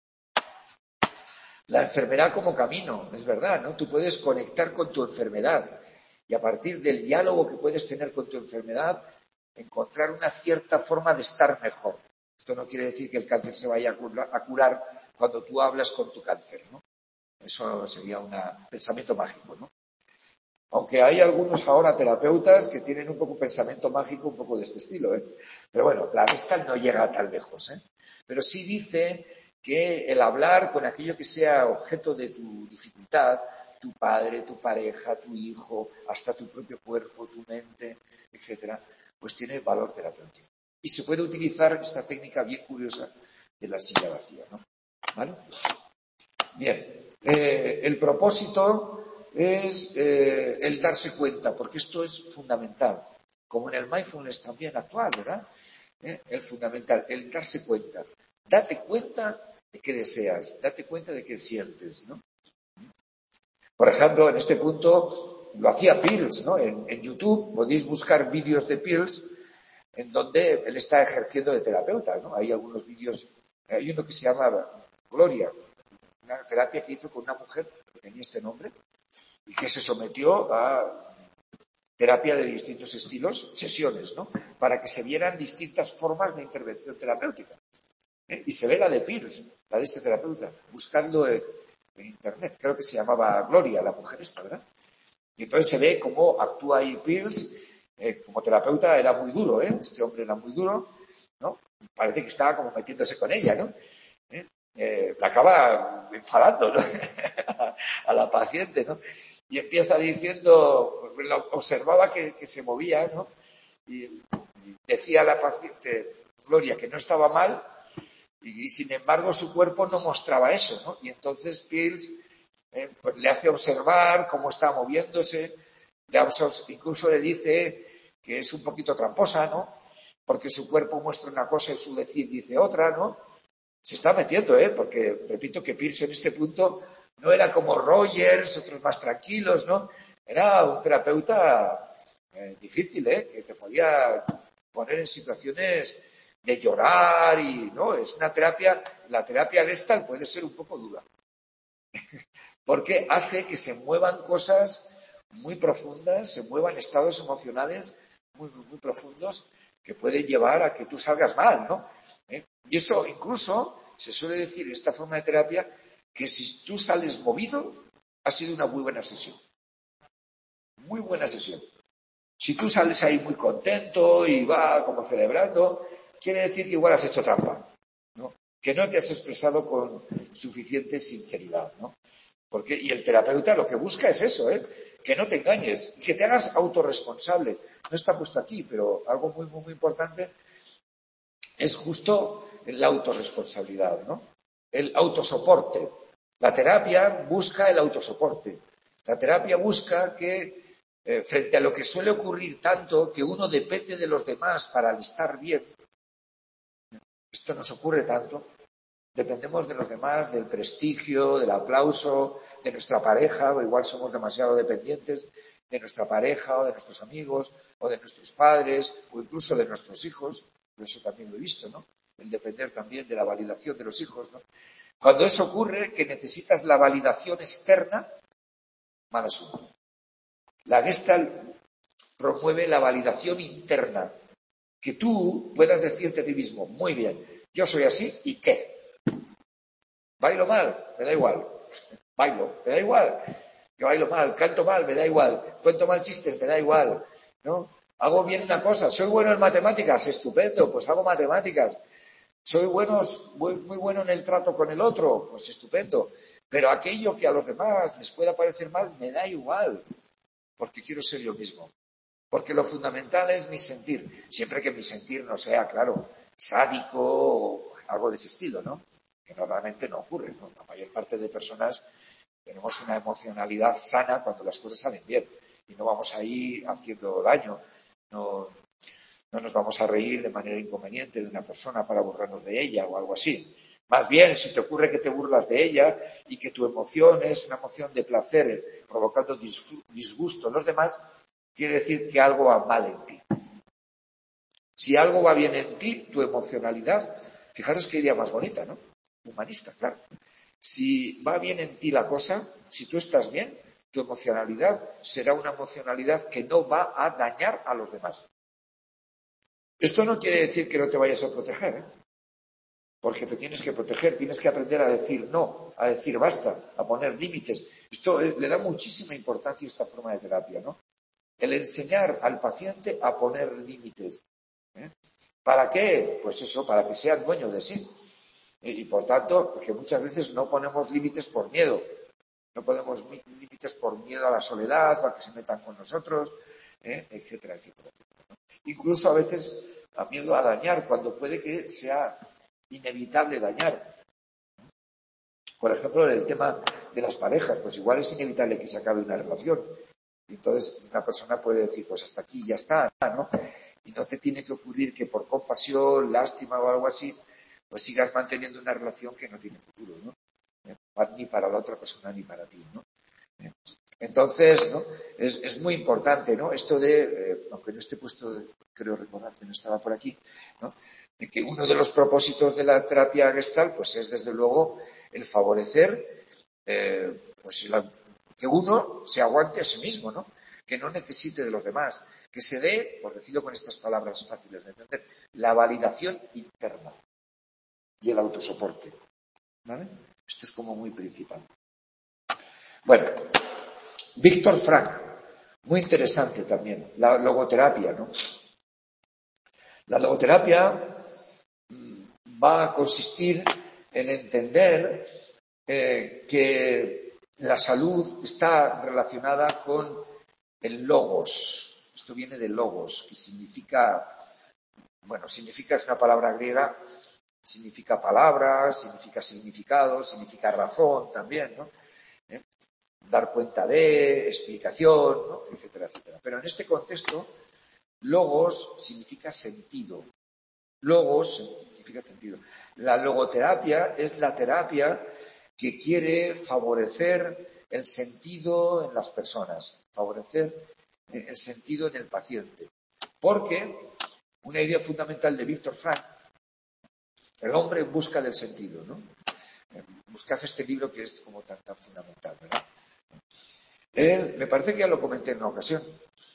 La enfermedad como camino, es verdad, ¿no? Tú puedes conectar con tu enfermedad y a partir del diálogo que puedes tener con tu enfermedad, encontrar una cierta forma de estar mejor. Esto no quiere decir que el cáncer se vaya a curar cuando tú hablas con tu cáncer, ¿no? Eso sería un pensamiento mágico, ¿no? Aunque hay algunos ahora terapeutas que tienen un poco pensamiento mágico, un poco de este estilo, ¿eh? Pero bueno, la Gestalt no llega tan lejos, ¿eh? Pero sí dice que el hablar con aquello que sea objeto de tu dificultad, tu padre, tu pareja, tu hijo, hasta tu propio cuerpo, tu mente, etcétera, pues tiene valor terapéutico. Y se puede utilizar esta técnica bien curiosa de la silla vacía, ¿no? ¿Vale? Bien, eh, el propósito es eh, el darse cuenta, porque esto es fundamental, como en el mindfulness también actual, ¿verdad? ¿Eh? El fundamental, el darse cuenta. Date cuenta de qué deseas, date cuenta de qué sientes, ¿no? Por ejemplo, en este punto lo hacía Peels, ¿no? En, en YouTube podéis buscar vídeos de Peels en donde él está ejerciendo de terapeuta, ¿no? Hay algunos vídeos, hay uno que se llama Gloria, una terapia que hizo con una mujer que tenía este nombre y que se sometió a terapia de distintos estilos, sesiones, ¿no? Para que se vieran distintas formas de intervención terapéutica. ¿Eh? Y se ve la de Peels, la de este terapeuta, buscando en, en internet, creo que se llamaba Gloria, la mujer esta, ¿verdad? Y entonces se ve cómo actúa ahí Peels, eh, como terapeuta era muy duro, ¿eh? Este hombre era muy duro, ¿no? Parece que estaba como metiéndose con ella, ¿no? ¿Eh? Eh, la acaba enfadando, ¿no? a la paciente, ¿no? Y empieza diciendo, observaba que, que se movía, ¿no? Y, y decía a la paciente, Gloria, que no estaba mal, y, y sin embargo su cuerpo no mostraba eso, ¿no? Y entonces Peels eh, pues le hace observar cómo está moviéndose, le incluso le dice que es un poquito tramposa, ¿no? Porque su cuerpo muestra una cosa y su decir dice otra, ¿no? Se está metiendo, ¿eh? Porque, repito, que Peels en este punto no era como Rogers, otros más tranquilos, ¿no? Era un terapeuta eh, difícil, ¿eh? Que te podía poner en situaciones de llorar y, ¿no? Es una terapia, la terapia Gestalt puede ser un poco dura. Porque hace que se muevan cosas muy profundas, se muevan estados emocionales muy, muy, muy profundos que pueden llevar a que tú salgas mal, ¿no? ¿Eh? Y eso incluso se suele decir en esta forma de terapia que si tú sales movido, ha sido una muy buena sesión. Muy buena sesión. Si tú sales ahí muy contento y va como celebrando, quiere decir que igual has hecho trampa, ¿no? que no te has expresado con suficiente sinceridad, ¿no? Porque, y el terapeuta lo que busca es eso, ¿eh? Que no te engañes, que te hagas autorresponsable. No está puesto aquí, pero algo muy, muy, muy importante es justo la autorresponsabilidad, ¿no? El autosoporte. La terapia busca el autosoporte. La terapia busca que, eh, frente a lo que suele ocurrir tanto, que uno depende de los demás para estar bien. Esto nos ocurre tanto. Dependemos de los demás, del prestigio, del aplauso, de nuestra pareja, o igual somos demasiado dependientes de nuestra pareja o de nuestros amigos o de nuestros padres o incluso de nuestros hijos. Eso también lo he visto, ¿no? El depender también de la validación de los hijos, ¿no? Cuando eso ocurre, que necesitas la validación externa, mal asunto. La Gestalt promueve la validación interna. Que tú puedas decirte a ti mismo, muy bien, yo soy así, ¿y qué? Bailo mal, me da igual. Bailo, me da igual. Yo bailo mal, canto mal, me da igual. Cuento mal chistes, me da igual. ¿No? Hago bien una cosa, soy bueno en matemáticas, estupendo, pues hago matemáticas. Soy bueno, muy, muy bueno en el trato con el otro, pues estupendo. Pero aquello que a los demás les pueda parecer mal, me da igual. Porque quiero ser yo mismo. Porque lo fundamental es mi sentir. Siempre que mi sentir no sea, claro, sádico o algo de ese estilo, ¿no? Que normalmente no ocurre, ¿no? La mayor parte de personas tenemos una emocionalidad sana cuando las cosas salen bien y no vamos a ir haciendo daño, no, no nos vamos a reír de manera inconveniente de una persona para burlarnos de ella o algo así. Más bien, si te ocurre que te burlas de ella y que tu emoción es una emoción de placer provocando disgusto en los demás, quiere decir que algo va mal en ti. Si algo va bien en ti, tu emocionalidad, fijaros qué idea más bonita, ¿no? Humanista, claro. Si va bien en ti la cosa, si tú estás bien, tu emocionalidad será una emocionalidad que no va a dañar a los demás. Esto no quiere decir que no te vayas a proteger, ¿eh? Porque te tienes que proteger, tienes que aprender a decir no, a decir basta, a poner límites. Esto eh, le da muchísima importancia a esta forma de terapia, ¿no? El enseñar al paciente a poner límites. ¿Eh? ¿Para qué? Pues eso, para que sea dueño de sí. Y por tanto, porque muchas veces no ponemos límites por miedo. No ponemos límites por miedo a la soledad, o a que se metan con nosotros, ¿eh? etcétera, etcétera, etcétera, ¿no? Incluso a veces a miedo a dañar, cuando puede que sea inevitable dañar. Por ejemplo, en el tema de las parejas, pues igual es inevitable que se acabe una relación. Y entonces una persona puede decir, pues hasta aquí ya está, ¿no? Y no te tiene que ocurrir que por compasión, lástima o algo así, pues sigas manteniendo una relación que no tiene futuro, ¿no? Ni para la otra persona ni para ti, ¿no? Entonces, ¿no? Es, es muy importante, ¿no? Esto de, eh, aunque no esté puesto, creo recordar que no estaba por aquí, ¿no? De que uno de los propósitos de la terapia Gestalt, pues es desde luego el favorecer, eh, pues la, que uno se aguante a sí mismo, ¿no? Que no necesite de los demás, que se dé, por decirlo con estas palabras fáciles de entender, la validación interna y el autosoporte, ¿vale? Esto es como muy principal. Bueno, Víctor Frank, muy interesante también, la logoterapia, ¿no? La logoterapia va a consistir en entender eh, que la salud está relacionada con el logos. Esto viene de logos, que significa, bueno, significa, es una palabra griega, significa palabra, significa significado, significa razón también, ¿no? ¿Eh? Dar cuenta de, explicación, ¿no? Etcétera, etcétera. Pero en este contexto, logos significa sentido. Logos significa sentido. La logoterapia es la terapia que quiere favorecer el sentido en las personas, favorecer el sentido en el paciente. Porque una idea fundamental de Víctor Frank, el hombre en busca del sentido, ¿no? Buscad este libro que es como tan, tan fundamental, ¿verdad? Él, me parece que ya lo comenté en una ocasión.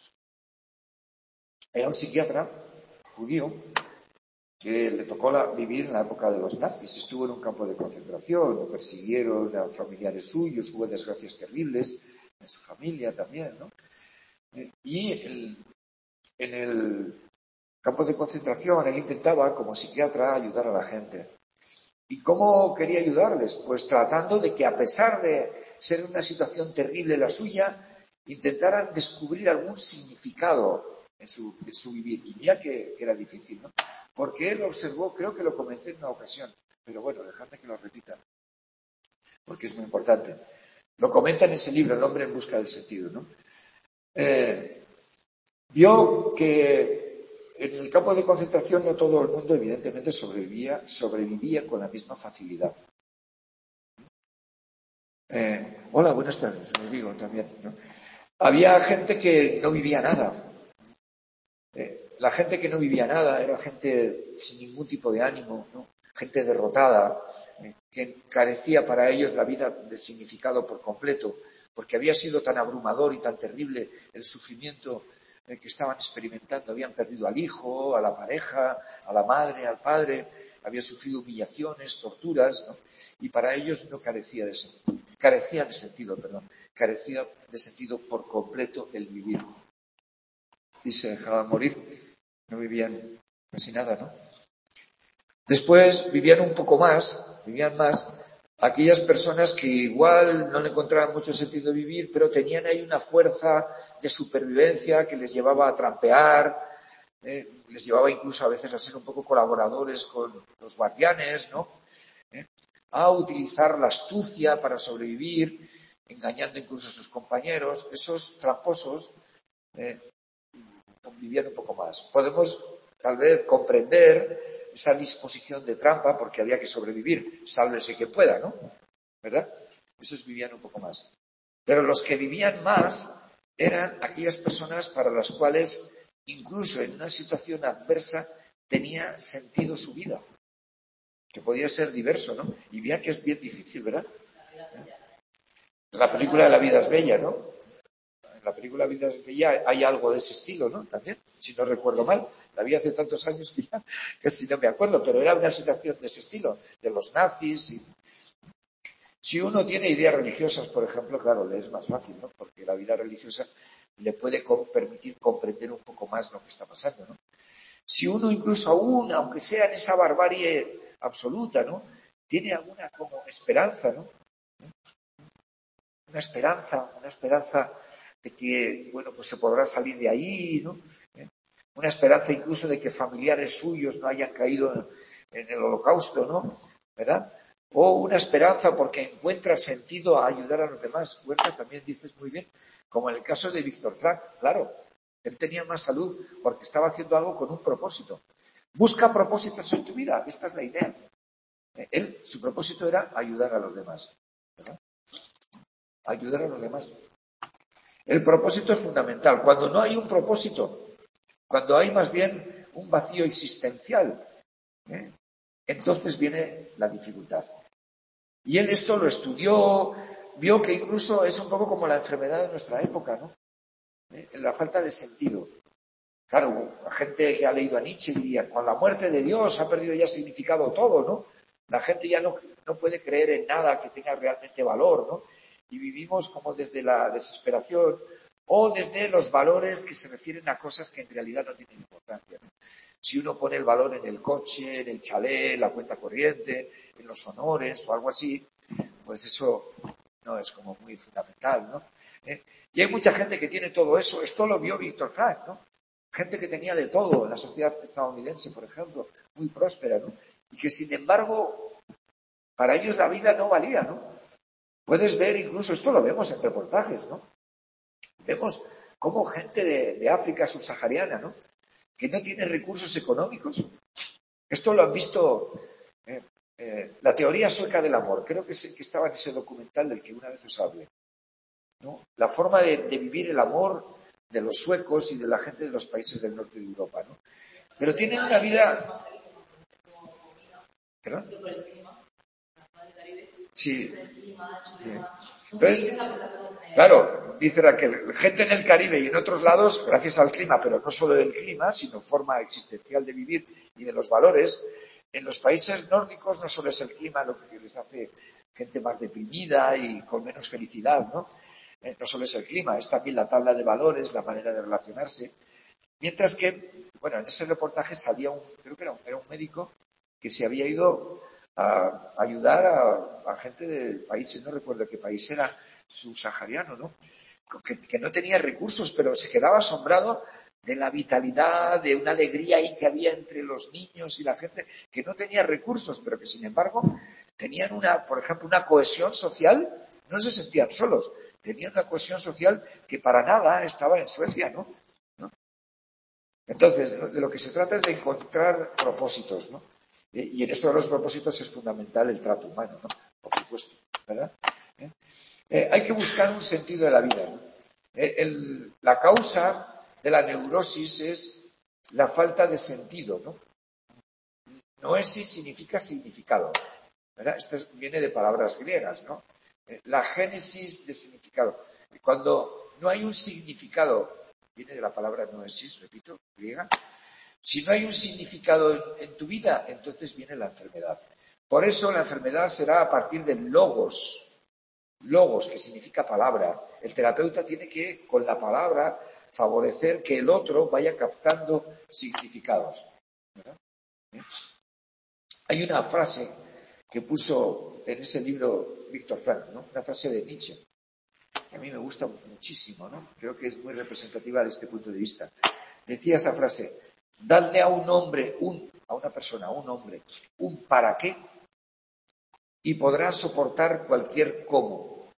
Era un psiquiatra judío que le tocó la, vivir en la época de los nazis. Estuvo en un campo de concentración, lo persiguieron a familiares suyos, hubo desgracias terribles en su familia también, ¿no? Y el, en el campo de concentración él intentaba, como psiquiatra, ayudar a la gente. ¿Y cómo quería ayudarles? Pues tratando de que, a pesar de ser una situación terrible la suya, intentaran descubrir algún significado en su, en su vivir. Y mira que, que era difícil, ¿no? Porque él observó, creo que lo comenté en una ocasión, pero bueno, dejadme que lo repita, porque es muy importante. Lo comenta en ese libro, El hombre en busca del sentido, ¿no? Eh, vio que en el campo de concentración no todo el mundo, evidentemente, sobrevivía, sobrevivía con la misma facilidad. Eh, hola, buenas tardes, me digo también, ¿no? Había gente que no vivía nada. Eh, la gente que no vivía nada era gente sin ningún tipo de ánimo, ¿no? Gente derrotada, eh, que carecía para ellos la vida de significado por completo, porque había sido tan abrumador y tan terrible el sufrimiento eh, que estaban experimentando. Habían perdido al hijo, a la pareja, a la madre, al padre, habían sufrido humillaciones, torturas, ¿no? Y para ellos no carecía de sentido, carecía de sentido, perdón, carecía de sentido por completo el vivir. Y se dejaban morir, no vivían casi nada, ¿no? Después vivían un poco más, vivían más, aquellas personas que igual no le encontraban mucho sentido vivir, pero tenían ahí una fuerza de supervivencia que les llevaba a trampear, eh, les llevaba incluso a veces a ser un poco colaboradores con los guardianes, ¿no? ¿Eh? A utilizar la astucia para sobrevivir, engañando incluso a sus compañeros. Esos tramposos eh, vivían un poco más. Podemos tal vez comprender esa disposición de trampa porque había que sobrevivir, sálvese quien pueda, ¿no? ¿Verdad? Esos vivían un poco más. Pero los que vivían más eran aquellas personas para las cuales, incluso en una situación adversa, tenía sentido su vida, que podía ser diverso, ¿no? Y mira que es bien difícil, ¿verdad? La película La vida es bella, ¿no? En la película La vida es bella hay algo de ese estilo, ¿no? También, si no recuerdo mal. La vi hace tantos años que ya casi no me acuerdo, pero era una situación de ese estilo, de los nazis. Y... Si uno tiene ideas religiosas, por ejemplo, claro, le es más fácil, ¿no? Porque la vida religiosa le puede permitir comprender un poco más lo que está pasando, ¿no? Si uno incluso aún, aunque sea en esa barbarie absoluta, ¿no? Tiene alguna como esperanza, ¿no? Una esperanza, una esperanza de que, bueno, pues se podrá salir de ahí, ¿no? ¿Eh? Una esperanza incluso de que familiares suyos no hayan caído en el holocausto, ¿no? ¿Verdad? O una esperanza porque encuentra sentido a ayudar a los demás. Huerta también dices muy bien, como en el caso de Víctor Frank, claro. Él tenía más salud porque estaba haciendo algo con un propósito. Busca propósitos en tu vida, esta es la idea. Él, su propósito era ayudar a los demás, ¿verdad? Ayudar a los demás. El propósito es fundamental. Cuando no hay un propósito, cuando hay más bien un vacío existencial, ¿eh? Entonces viene la dificultad. Y él esto lo estudió, vio que incluso es un poco como la enfermedad de nuestra época, ¿no? ¿Eh? La falta de sentido. Claro, la gente que ha leído a Nietzsche diría, con la muerte de Dios ha perdido ya significado todo, ¿no? La gente ya no, no puede creer en nada que tenga realmente valor, ¿no? Y vivimos como desde la desesperación o desde los valores que se refieren a cosas que en realidad no tienen importancia, ¿no? Si uno pone el valor en el coche, en el chalet, en la cuenta corriente, en los honores o algo así, pues eso no es como muy fundamental, ¿no? ¿Eh? Y hay mucha gente que tiene todo eso. Esto lo vio Víctor Frank, ¿no? Gente que tenía de todo en la sociedad estadounidense, por ejemplo, muy próspera, ¿no? Y que, sin embargo, para ellos la vida no valía, ¿no? Puedes ver incluso, esto lo vemos en reportajes, ¿no? Vemos cómo gente de, de África subsahariana, ¿no? Que no tiene recursos económicos. Esto lo han visto, eh, eh, la teoría sueca del amor. Creo que, se, que estaba en ese documental del que una vez os hablé, ¿no? La forma de, de vivir el amor de los suecos y de la gente de los países del norte de Europa, ¿no? Pero tienen una vida... ¿Perdón? Sí. Entonces, claro, dice Raquel, gente en el Caribe y en otros lados, gracias al clima, pero no solo del clima, sino forma existencial de vivir y de los valores. En los países nórdicos no solo es el clima lo que les hace gente más deprimida y con menos felicidad, ¿no? Eh, no solo es el clima, es también la tabla de valores, la manera de relacionarse. Mientras que, bueno, en ese reportaje salía un, creo que era un, era un médico que se había ido a ayudar a, a gente de países, no recuerdo qué país era, subsahariano, ¿no? Que, que no tenía recursos, pero se quedaba asombrado de la vitalidad, de una alegría ahí que había entre los niños y la gente, que no tenía recursos, pero que sin embargo tenían una, por ejemplo, una cohesión social, no se sentían solos, tenían una cohesión social que para nada estaba en Suecia, ¿no? ¿No? Entonces, de lo que se trata es de encontrar propósitos, ¿no? Y en eso de los propósitos es fundamental el trato humano, ¿no? Por supuesto, ¿verdad? ¿Eh? Eh, hay que buscar un sentido de la vida, ¿no? Eh, el, la causa de la neurosis es la falta de sentido, ¿no? Noesis significa significado, ¿verdad? Esto es, viene de palabras griegas, ¿no? Eh, la génesis de significado. Cuando no hay un significado, viene de la palabra noesis, repito, griega. Si no hay un significado en, en tu vida, entonces viene la enfermedad. Por eso la enfermedad será a partir del logos. Logos, que significa palabra. El terapeuta tiene que, con la palabra, favorecer que el otro vaya captando significados, ¿verdad? ¿Eh? Hay una frase que puso en ese libro Víctor Frank, ¿no? Una frase de Nietzsche, que a mí me gusta muchísimo, ¿no? Creo que es muy representativa de este punto de vista. Decía esa frase: dadle a un hombre, un, a una persona, a un hombre, un para qué, y podrá soportar cualquier cómo.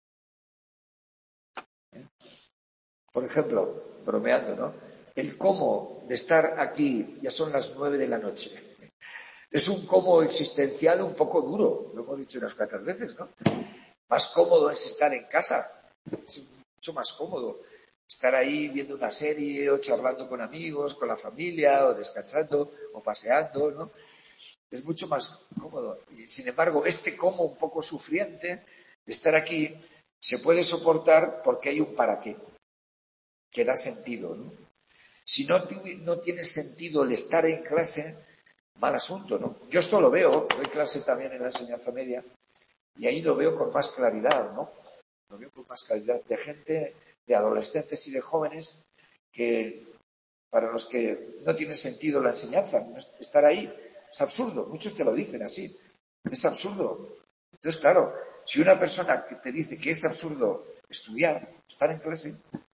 ¿Eh? Por ejemplo, bromeando, ¿no? El cómo de estar aquí, ya son las nueve de la noche. Es un cómo existencial un poco duro, lo hemos dicho unas cuantas veces, ¿no? Más cómodo es estar en casa, es mucho más cómodo estar ahí viendo una serie o charlando con amigos, con la familia, o descansando o paseando, ¿no? Es mucho más cómodo. Y sin embargo, este cómo un poco sufriente de estar aquí se puede soportar porque hay un para qué, que da sentido, ¿no? Si no, no tiene sentido el estar en clase, mal asunto, ¿no? Yo esto lo veo, doy clase también en la enseñanza media, y ahí lo veo con más claridad, ¿no? Lo veo con más claridad de gente, de adolescentes y de jóvenes que, para los que no tiene sentido la enseñanza, estar ahí es absurdo. Muchos te lo dicen así, es absurdo. Entonces, claro, si una persona que te dice que es absurdo estudiar, estar en clase,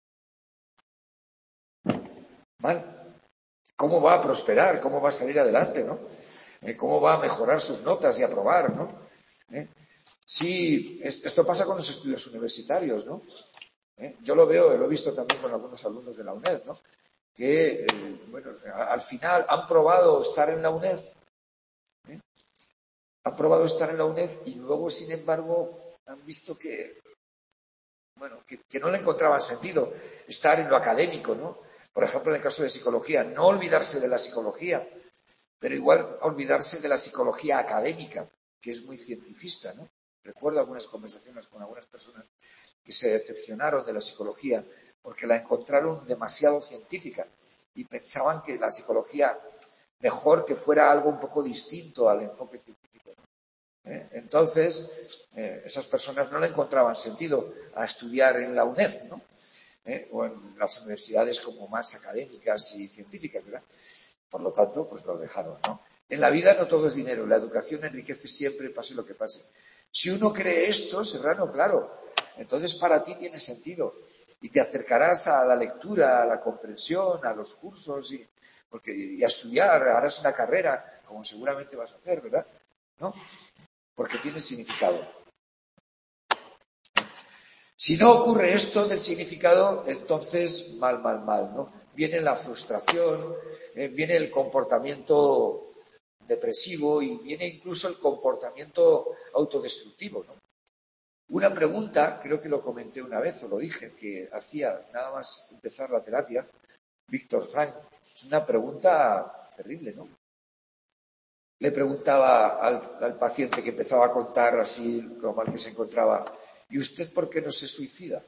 mal. ¿Cómo va a prosperar? ¿Cómo va a salir adelante, no? Eh, ¿Cómo va a mejorar sus notas y aprobar, no? ¿Eh? Sí, esto pasa con los estudios universitarios, ¿no? ¿Eh? Yo lo veo, lo he visto también con algunos alumnos de la UNED, ¿no? Que, eh, bueno, al final han probado estar en la UNED, ¿eh? Han probado estar en la UNED y luego, sin embargo, han visto que, bueno, que, que no le encontraban sentido estar en lo académico, ¿no? Por ejemplo, en el caso de psicología, no olvidarse de la psicología, pero igual olvidarse de la psicología académica, que es muy cientifista, ¿no? Recuerdo algunas conversaciones con algunas personas que se decepcionaron de la psicología porque la encontraron demasiado científica y pensaban que la psicología mejor que fuera algo un poco distinto al enfoque científico, ¿no? ¿Eh? Entonces, eh, esas personas no le encontraban sentido a estudiar en la UNED, ¿no? ¿Eh? O en las universidades como más académicas y científicas, ¿verdad? Por lo tanto, pues lo dejaron, ¿no? En la vida no todo es dinero, la educación enriquece siempre, pase lo que pase. Si uno cree esto, Serrano, claro, entonces para ti tiene sentido y te acercarás a la lectura, a la comprensión, a los cursos y, porque, y a estudiar, harás una carrera, como seguramente vas a hacer, ¿verdad? ¿No? Porque tiene significado. Si no ocurre esto del significado, entonces mal, mal, mal, ¿no? Viene la frustración, eh, viene el comportamiento depresivo y viene incluso el comportamiento autodestructivo, ¿no? Una pregunta, creo que lo comenté una vez o lo dije, que hacía nada más empezar la terapia, Víctor Frank, es una pregunta terrible, ¿no? Le preguntaba al, al paciente que empezaba a contar así como al que se encontraba: ¿y usted por qué no se suicida?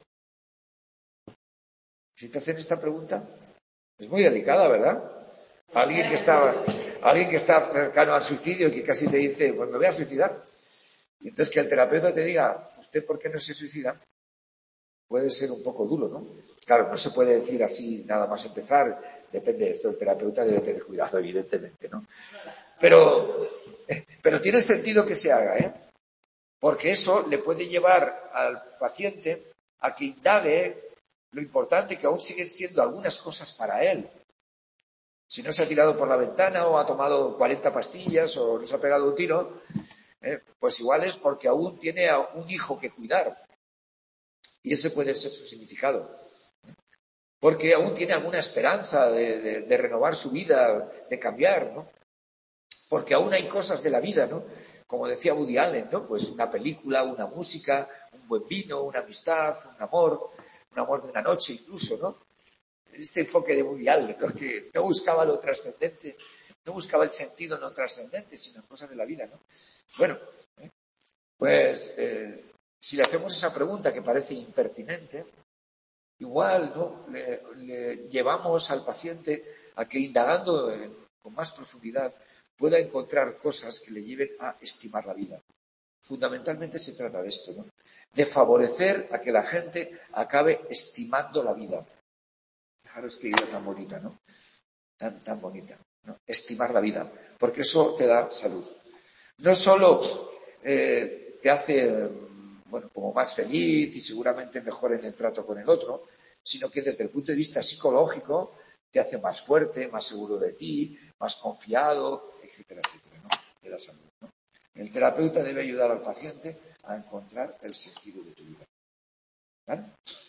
Si te hacen esta pregunta, es muy delicada, ¿verdad? Alguien que está, alguien que está cercano al suicidio y que casi te dice, pues me voy a suicidar. Y entonces que el terapeuta te diga, ¿usted por qué no se suicida? Puede ser un poco duro, ¿no? Claro, no se puede decir así nada más empezar. Depende de esto, el terapeuta debe tener cuidado, evidentemente, ¿no? Pero, pero tiene sentido que se haga, ¿eh? Porque eso le puede llevar al paciente a que indague lo importante que aún siguen siendo algunas cosas para él. Si no se ha tirado por la ventana o ha tomado cuarenta pastillas o no se ha pegado un tiro, eh, pues igual es porque aún tiene a un hijo que cuidar. Y ese puede ser su significado. Porque aún tiene alguna esperanza de, de, de renovar su vida, de cambiar, ¿no? Porque aún hay cosas de la vida, ¿no? Como decía Woody Allen, ¿no? Pues una película, una música, un buen vino, una amistad, un amor, un amor de una noche incluso, ¿no? Este enfoque de Woody Allen, ¿no? Que no buscaba lo trascendente, no buscaba el sentido no trascendente, sino en cosas de la vida, ¿no? Bueno, ¿eh? pues eh, si le hacemos esa pregunta que parece impertinente, igual, ¿no? Le, le llevamos al paciente a que indagando en, con más profundidad pueda encontrar cosas que le lleven a estimar la vida. Fundamentalmente se trata de esto, ¿no? De favorecer a que la gente acabe estimando la vida. Fijaros qué idea tan bonita, ¿no? Tan, tan bonita, ¿no? Estimar la vida, porque eso te da salud. No solo eh, te hace, bueno, como más feliz y seguramente mejor en el trato con el otro, sino que desde el punto de vista psicológico te hace más fuerte, más seguro de ti, más confiado, etcétera, etcétera, ¿no? Te da salud, ¿no? El terapeuta debe ayudar al paciente a encontrar el sentido de tu vida. ¿Vale?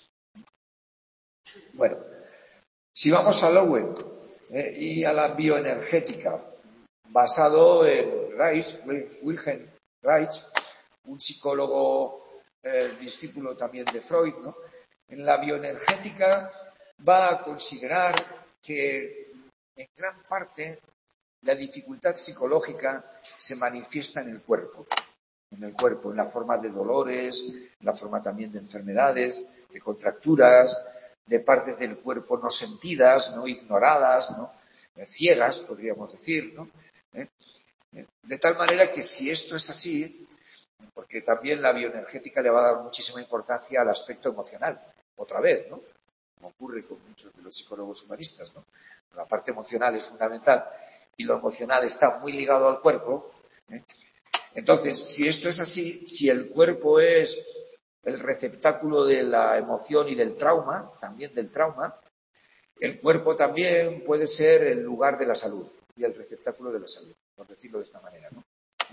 Bueno, si vamos a Lowen eh, y a la bioenergética, basado en Reich, Wilhelm Reich, un psicólogo eh, discípulo también de Freud, ¿no? En la bioenergética va a considerar que en gran parte la dificultad psicológica se manifiesta en el cuerpo, en el cuerpo, en la forma de dolores, en la forma también de enfermedades, de contracturas, de partes del cuerpo no sentidas, no ignoradas, ¿no? Eh, ciegas, podríamos decir, ¿no? ¿Eh? De tal manera que si esto es así, porque también la bioenergética le va a dar muchísima importancia al aspecto emocional, otra vez, ¿no? Como ocurre con muchos de los psicólogos humanistas, ¿no? La parte emocional es fundamental y lo emocional está muy ligado al cuerpo, ¿eh? Entonces, si esto es así, si el cuerpo es el receptáculo de la emoción y del trauma, también del trauma, el cuerpo también puede ser el lugar de la salud y el receptáculo de la salud, por decirlo de esta manera, ¿no?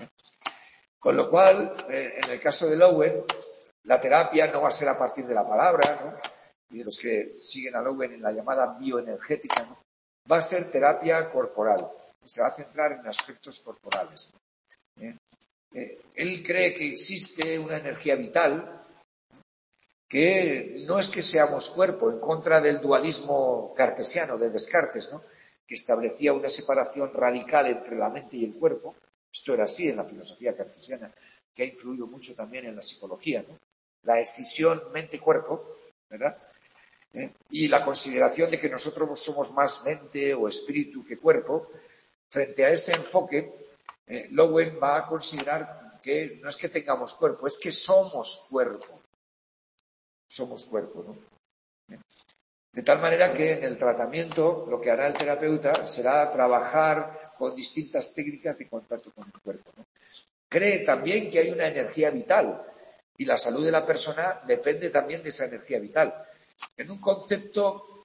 Con lo cual, eh, en el caso de Lowen, la terapia no va a ser a partir de la palabra, ¿no? Y de los que siguen a Lowen en la llamada bioenergética, ¿no? Va a ser terapia corporal, se va a centrar en aspectos corporales, ¿no? ¿Eh? Eh, él cree que existe una energía vital que no es que seamos cuerpo, en contra del dualismo cartesiano de Descartes, ¿no? Que establecía una separación radical entre la mente y el cuerpo. Esto era así en la filosofía cartesiana, que ha influido mucho también en la psicología, ¿no? La escisión mente-cuerpo, ¿verdad? ¿Eh? Y la consideración de que nosotros somos más mente o espíritu que cuerpo. Frente a ese enfoque, eh, Lowen va a considerar que no es que tengamos cuerpo, es que somos cuerpo. Somos cuerpo, ¿no? De tal manera que en el tratamiento lo que hará el terapeuta será trabajar con distintas técnicas de contacto con el cuerpo, ¿no? Cree también que hay una energía vital y la salud de la persona depende también de esa energía vital. En un concepto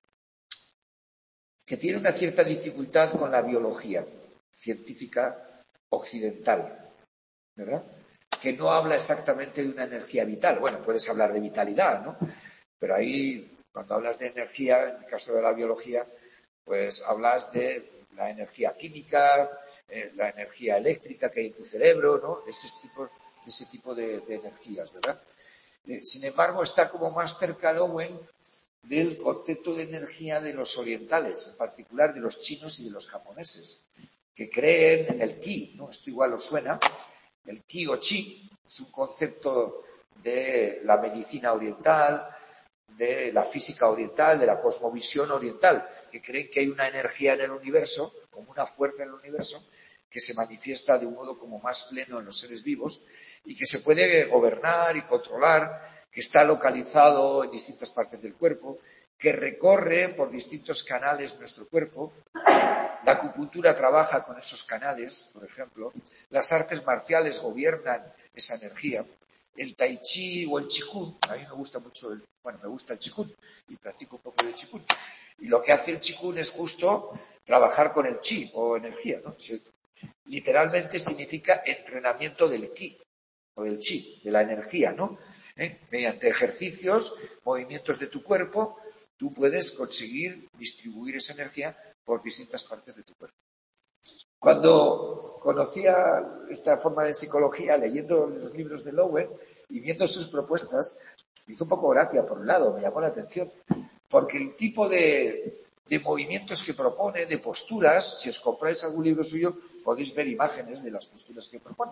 que tiene una cierta dificultad con la biología científica occidental, ¿verdad? Que no habla exactamente de una energía vital. Bueno, puedes hablar de vitalidad, ¿no? Pero ahí, cuando hablas de energía, en el caso de la biología, pues hablas de la energía química, eh, la energía eléctrica que hay en tu cerebro, ¿no? Ese tipo, ese tipo de, de energías, ¿verdad? Eh, sin embargo, está como más cerca Lowen del concepto de energía de los orientales, en particular de los chinos y de los japoneses, que creen en el ki, ¿no? Esto igual os suena. El ki o chi es un concepto de la medicina oriental, de la física oriental, de la cosmovisión oriental, que creen que hay una energía en el universo, como una fuerza en el universo, que se manifiesta de un modo como más pleno en los seres vivos y que se puede gobernar y controlar, que está localizado en distintas partes del cuerpo, que recorre por distintos canales nuestro cuerpo, La acupuntura trabaja con esos canales, por ejemplo. Las artes marciales gobiernan esa energía. El tai chi o el qigong, a mí me gusta mucho, el, bueno, me gusta el qigong y practico un poco de qigong. Y lo que hace el qigong es justo trabajar con el chi o energía, ¿no? Se, literalmente significa entrenamiento del ki o del chi, de la energía, ¿no? ¿Eh? Mediante ejercicios, movimientos de tu cuerpo, tú puedes conseguir distribuir esa energía por distintas partes de tu cuerpo. Cuando conocía esta forma de psicología, leyendo los libros de Lowen y viendo sus propuestas, me hizo un poco gracia, por un lado, me llamó la atención, porque el tipo de, de movimientos que propone, de posturas, si os compráis algún libro suyo, podéis ver imágenes de las posturas que propone.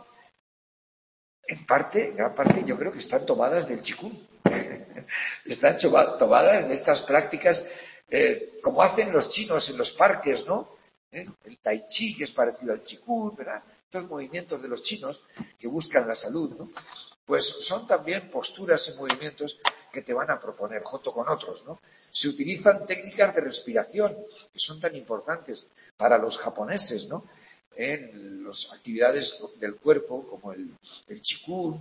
En parte, en gran parte, yo creo que están tomadas del Qigong. Están tomadas de estas prácticas, eh, como hacen los chinos en los parques, ¿no? ¿Eh? El tai chi, que es parecido al Qigong, ¿verdad? Estos movimientos de los chinos que buscan la salud, ¿no? Pues son también posturas y movimientos que te van a proponer junto con otros, ¿no? Se utilizan técnicas de respiración que son tan importantes para los japoneses, ¿no? En las actividades del cuerpo, como el, el Qigong,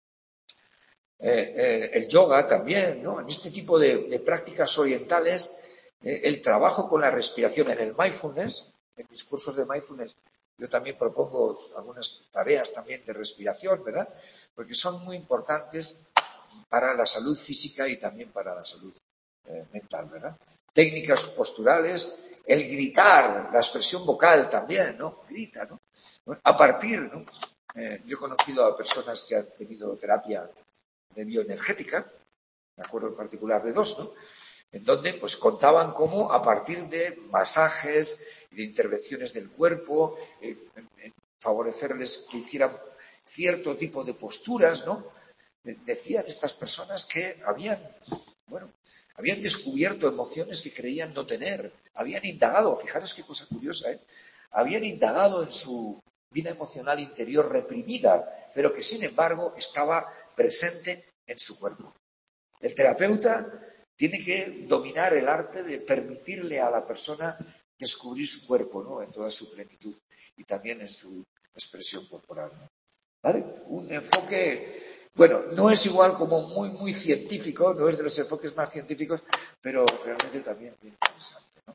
eh, eh, el yoga también, ¿no? En este tipo de, de prácticas orientales, eh, el trabajo con la respiración en el mindfulness, en mis cursos de mindfulness, yo también propongo algunas tareas también de respiración, ¿verdad? Porque son muy importantes para la salud física y también para la salud eh, mental, ¿verdad? Técnicas posturales, el gritar, la expresión vocal también, ¿no? Grita, ¿no? A partir, ¿no? Eh, yo he conocido a personas que han tenido terapia de bioenergética, me acuerdo en particular de dos, ¿no? En donde pues contaban cómo a partir de masajes y de intervenciones del cuerpo, eh, eh, favorecerles que hicieran cierto tipo de posturas, ¿no? Decían estas personas que habían, bueno, habían descubierto emociones que creían no tener, habían indagado, fijaros qué cosa curiosa, ¿eh? Habían indagado en su vida emocional interior reprimida, pero que sin embargo estaba presente en su cuerpo. El terapeuta tiene que dominar el arte de permitirle a la persona descubrir su cuerpo, ¿no? En toda su plenitud y también en su expresión corporal, ¿no? ¿Vale? Un enfoque, bueno, no es igual como muy, muy científico, no es de los enfoques más científicos, pero realmente también bien interesante, ¿no?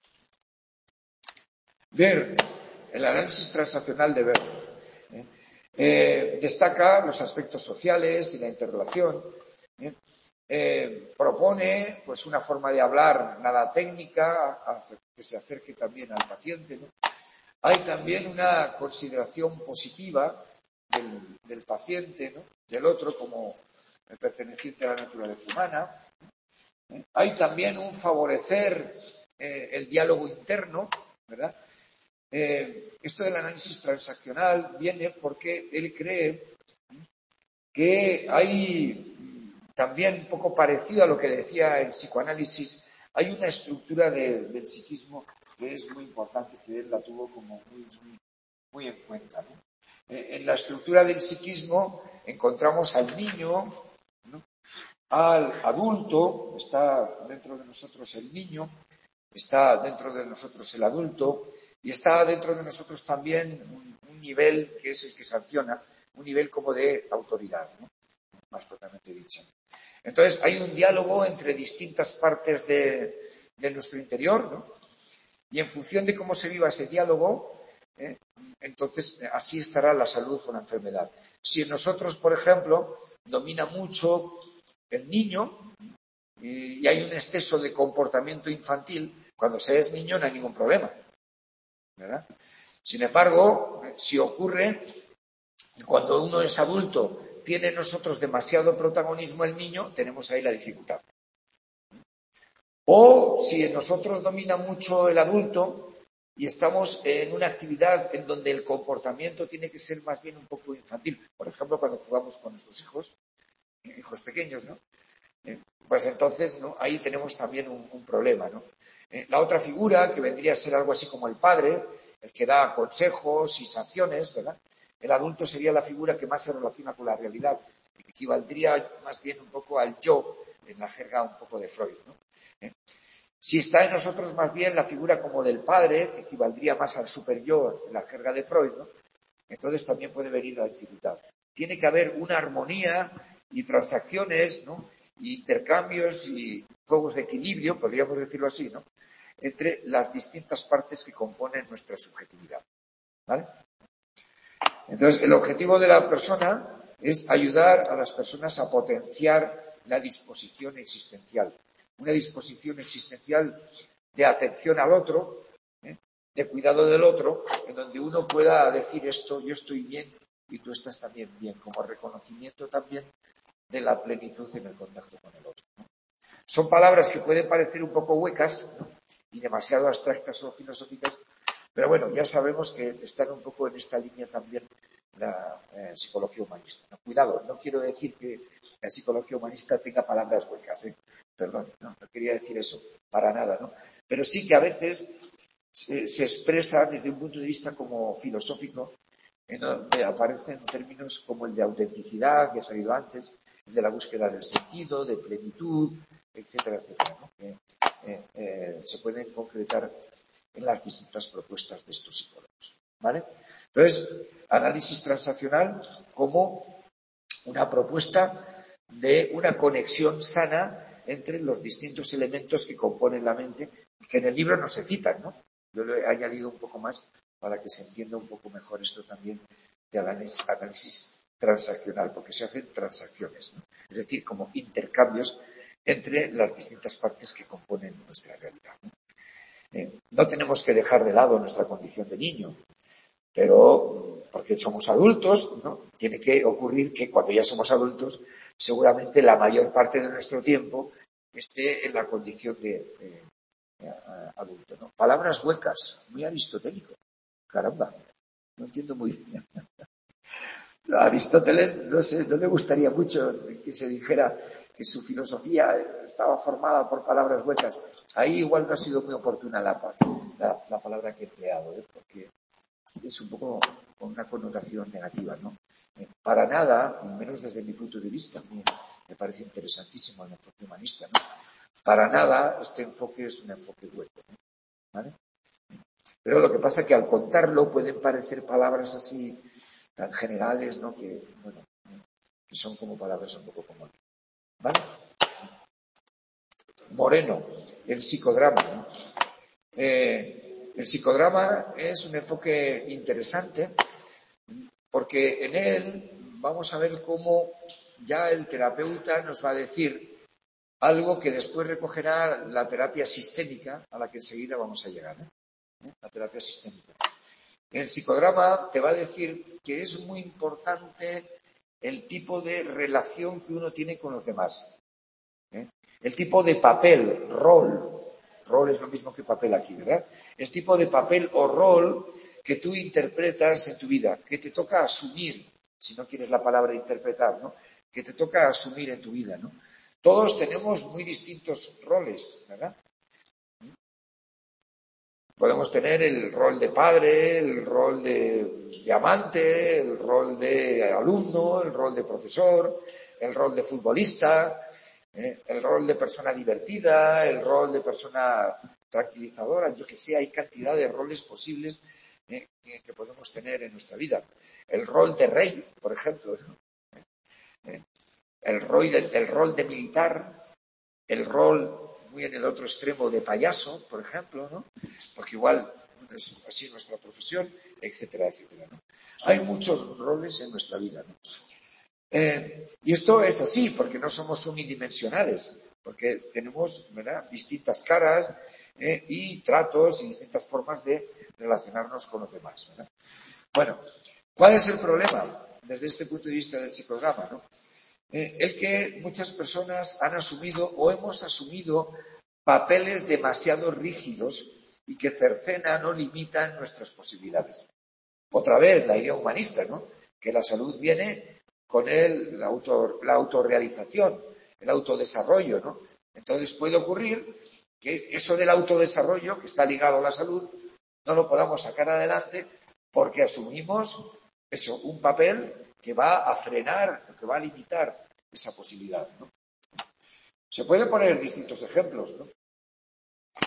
Ver, el análisis transaccional de ver, ¿eh? Eh, destaca los aspectos sociales y la interrelación, ¿eh? Eh, propone pues una forma de hablar nada técnica que se acerque también al paciente, ¿no? Hay también una consideración positiva del, del paciente, ¿no? Del otro como perteneciente a la naturaleza humana, ¿eh? Hay también un favorecer eh, el diálogo interno, ¿verdad? Eh, esto del análisis transaccional viene porque él cree que hay también un poco parecido a lo que decía el psicoanálisis, hay una estructura de, del psiquismo que es muy importante, que él la tuvo como muy, muy, muy en cuenta, ¿no? Eh, en la estructura del psiquismo encontramos al niño, ¿no? Al adulto, está dentro de nosotros el niño, está dentro de nosotros el adulto y está dentro de nosotros también un, un nivel que es el que sanciona, un nivel como de autoridad, ¿no? Más propiamente dicho. Entonces hay un diálogo entre distintas partes de, de nuestro interior, ¿no? Y en función de cómo se viva ese diálogo, ¿eh? Entonces así estará la salud o la enfermedad. Si en nosotros, por ejemplo, domina mucho el niño y, y hay un exceso de comportamiento infantil, cuando se es niño no hay ningún problema, ¿verdad? Sin embargo, si ocurre cuando uno es adulto, tiene en nosotros demasiado protagonismo el niño, tenemos ahí la dificultad. O si en nosotros domina mucho el adulto y estamos en una actividad en donde el comportamiento tiene que ser más bien un poco infantil, por ejemplo, cuando jugamos con nuestros hijos, hijos pequeños, ¿no? Eh, pues entonces, ¿no? Ahí tenemos también un, un problema, ¿no? Eh, la otra figura, que vendría a ser algo así como el padre, el que da consejos y sanciones, ¿verdad? El adulto sería la figura que más se relaciona con la realidad, que equivaldría más bien un poco al yo, en la jerga un poco de Freud, ¿no? ¿Eh? Si está en nosotros más bien la figura como del padre, que equivaldría más al super-yo en la jerga de Freud, ¿no? Entonces también puede venir la dificultad. Tiene que haber una armonía y transacciones, ¿no? Y intercambios y juegos de equilibrio, podríamos decirlo así, ¿no? Entre las distintas partes que componen nuestra subjetividad. ¿Vale? Entonces, el objetivo de la persona es ayudar a las personas a potenciar la disposición existencial. Una disposición existencial de atención al otro, ¿eh? De cuidado del otro, en donde uno pueda decir esto, yo estoy bien y tú estás también bien, como reconocimiento también de la plenitud en el contacto con el otro, ¿no? Son palabras que pueden parecer un poco huecas, ¿no? Y demasiado abstractas o filosóficas, pero bueno, ya sabemos que están un poco en esta línea también la eh, psicología humanista. No, cuidado, no quiero decir que la psicología humanista tenga palabras huecas, ¿eh? Perdón, no, no quería decir eso, para nada, ¿no? Pero sí que a veces se, se expresa desde un punto de vista como filosófico, en donde aparecen términos como el de autenticidad, que ha salido antes, el de la búsqueda del sentido, de plenitud, etcétera, etcétera, ¿no? Que eh, eh, se pueden concretar en las distintas propuestas de estos psicólogos, ¿vale? Entonces, análisis transaccional como una propuesta de una conexión sana entre los distintos elementos que componen la mente, que en el libro no se citan, ¿no? Yo lo he añadido un poco más para que se entienda un poco mejor esto también de análisis, análisis transaccional, porque se hacen transacciones, ¿no? Es decir, como intercambios entre las distintas partes que componen nuestra realidad, ¿no? Eh, no tenemos que dejar de lado nuestra condición de niño, pero porque somos adultos, ¿no? Tiene que ocurrir que cuando ya somos adultos, seguramente la mayor parte de nuestro tiempo esté en la condición de, de, de adulto, ¿no? Palabras huecas, muy aristotélico. Caramba, no entiendo muy bien. A Aristóteles, no sé, no le gustaría mucho que se dijera que su filosofía estaba formada por palabras huecas. Ahí igual no ha sido muy oportuna la, la, la palabra que he empleado, ¿eh? Porque es un poco con una connotación negativa, ¿no? Eh, para nada, al menos desde mi punto de vista, me, me parece interesantísimo el enfoque humanista, ¿no? Para nada este enfoque es un enfoque hueco, ¿no? ¿Vale? Pero lo que pasa es que al contarlo pueden parecer palabras así tan generales, ¿no? Que, bueno, que son como palabras un poco comunes, ¿vale? Moreno, el psicodrama, ¿no? Eh, el psicodrama es un enfoque interesante porque en él vamos a ver cómo ya el terapeuta nos va a decir algo que después recogerá la terapia sistémica a la que enseguida vamos a llegar, ¿eh? La terapia sistémica. El psicodrama te va a decir que es muy importante el tipo de relación que uno tiene con los demás, ¿eh? El tipo de papel, rol, rol es lo mismo que papel aquí, ¿verdad? El tipo de papel o rol que tú interpretas en tu vida, que te toca asumir, si no quieres la palabra interpretar, ¿no? Que te toca asumir en tu vida, ¿no? Todos tenemos muy distintos roles, ¿verdad? Podemos tener el rol de padre, el rol de, de amante, el rol de alumno, el rol de profesor, el rol de futbolista, ¿eh? El rol de persona divertida, el rol de persona tranquilizadora, yo que sé, hay cantidad de roles posibles, ¿eh? que, que podemos tener en nuestra vida. El rol de rey, por ejemplo, ¿no? ¿Eh? el, rol de, el rol de militar, el rol muy en el otro extremo de payaso, por ejemplo, ¿no? Porque igual es así nuestra profesión, etcétera, etcétera, ¿no? Hay muchos roles en nuestra vida, ¿no? Eh, y esto es así porque no somos unidimensionales, porque tenemos, ¿verdad?, distintas caras, eh, y tratos y distintas formas de relacionarnos con los demás, ¿verdad? Bueno, ¿cuál es el problema desde este punto de vista del psicodrama, ¿no? Eh, el que muchas personas han asumido o hemos asumido papeles demasiado rígidos y que cercenan o limitan nuestras posibilidades. Otra vez, la idea humanista, ¿no? Que la salud viene con el, la, auto, la autorrealización, el autodesarrollo, ¿no? Entonces puede ocurrir que eso del autodesarrollo, que está ligado a la salud, no lo podamos sacar adelante porque asumimos eso, un papel que va a frenar, que va a limitar esa posibilidad, ¿no? Se pueden poner distintos ejemplos, ¿no?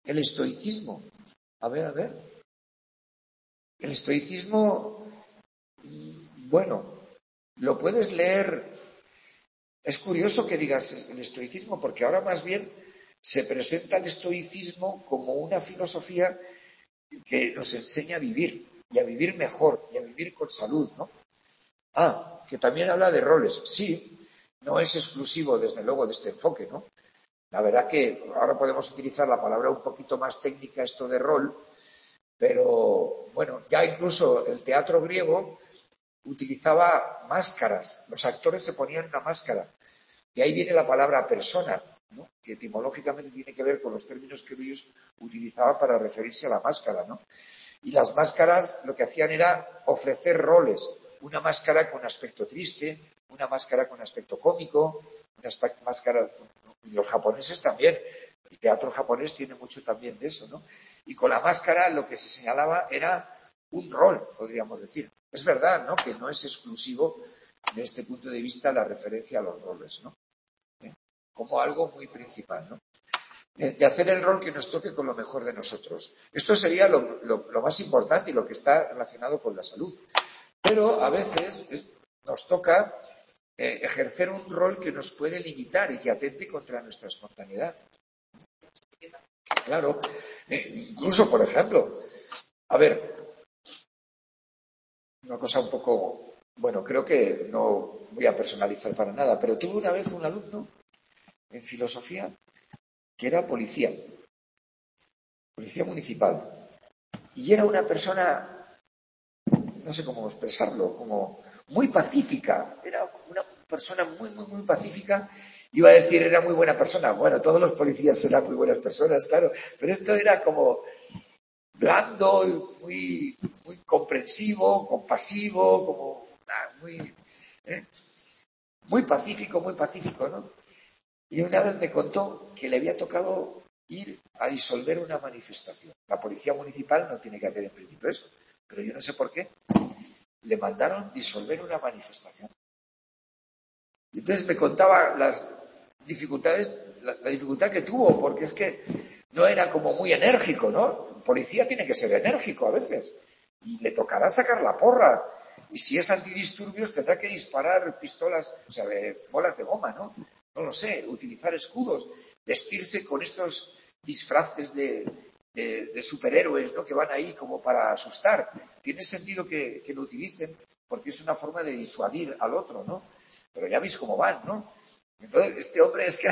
El estoicismo. A ver, a ver. El estoicismo, bueno, lo puedes leer. Es curioso que digas el estoicismo, porque ahora más bien se presenta el estoicismo como una filosofía que nos enseña a vivir, y a vivir mejor, y a vivir con salud, ¿no? Ah, que también habla de roles. Sí, no es exclusivo, desde luego, de este enfoque, ¿no? La verdad que ahora podemos utilizar la palabra un poquito más técnica, esto de rol, pero, bueno, ya incluso el teatro griego utilizaba máscaras. Los actores se ponían una máscara. Y ahí viene la palabra persona, ¿no? Que etimológicamente tiene que ver con los términos que ellos utilizaban para referirse a la máscara, ¿no? Y las máscaras lo que hacían era ofrecer roles. Una máscara con aspecto triste, una máscara con aspecto cómico, una máscara... Y los japoneses también. El teatro japonés tiene mucho también de eso, ¿no? Y con la máscara lo que se señalaba era un rol, podríamos decir. Es verdad, ¿no?, que no es exclusivo desde este punto de vista la referencia a los roles, ¿no? ¿Eh? Como algo muy principal, ¿no? De hacer el rol que nos toque con lo mejor de nosotros. Esto sería lo, lo, lo más importante y lo que está relacionado con la salud. Pero a veces es, nos toca eh, ejercer un rol que nos puede limitar y que atente contra nuestra espontaneidad. Claro, eh, incluso, por ejemplo, a ver, una cosa un poco, bueno, creo que no voy a personalizar para nada, pero tuve una vez un alumno en filosofía que era policía, policía municipal, y era una persona, no sé cómo expresarlo, como muy pacífica, era una persona muy, muy, muy pacífica. Iba a decir, era muy buena persona. Bueno, todos los policías eran muy buenas personas, claro, pero esto era como blando, muy, muy comprensivo, compasivo, como ah, muy, eh, muy pacífico, muy pacífico, ¿no? Y una vez me contó que le había tocado ir a disolver una manifestación. La policía municipal no tiene que hacer en principio eso, pero yo no sé por qué le mandaron disolver una manifestación. Y entonces me contaba las dificultades, la, la dificultad que tuvo, porque es que no era como muy enérgico, ¿no? El policía tiene que ser enérgico a veces. Y le tocará sacar la porra. Y si es antidisturbios tendrá que disparar pistolas, o sea, de bolas de goma, ¿no? No lo sé, utilizar escudos, vestirse con estos disfraces de, de, de superhéroes, ¿no?, que van ahí como para asustar. Tiene sentido que, que lo utilicen porque es una forma de disuadir al otro, ¿no? Pero ya veis cómo van, ¿no? Entonces, este hombre es que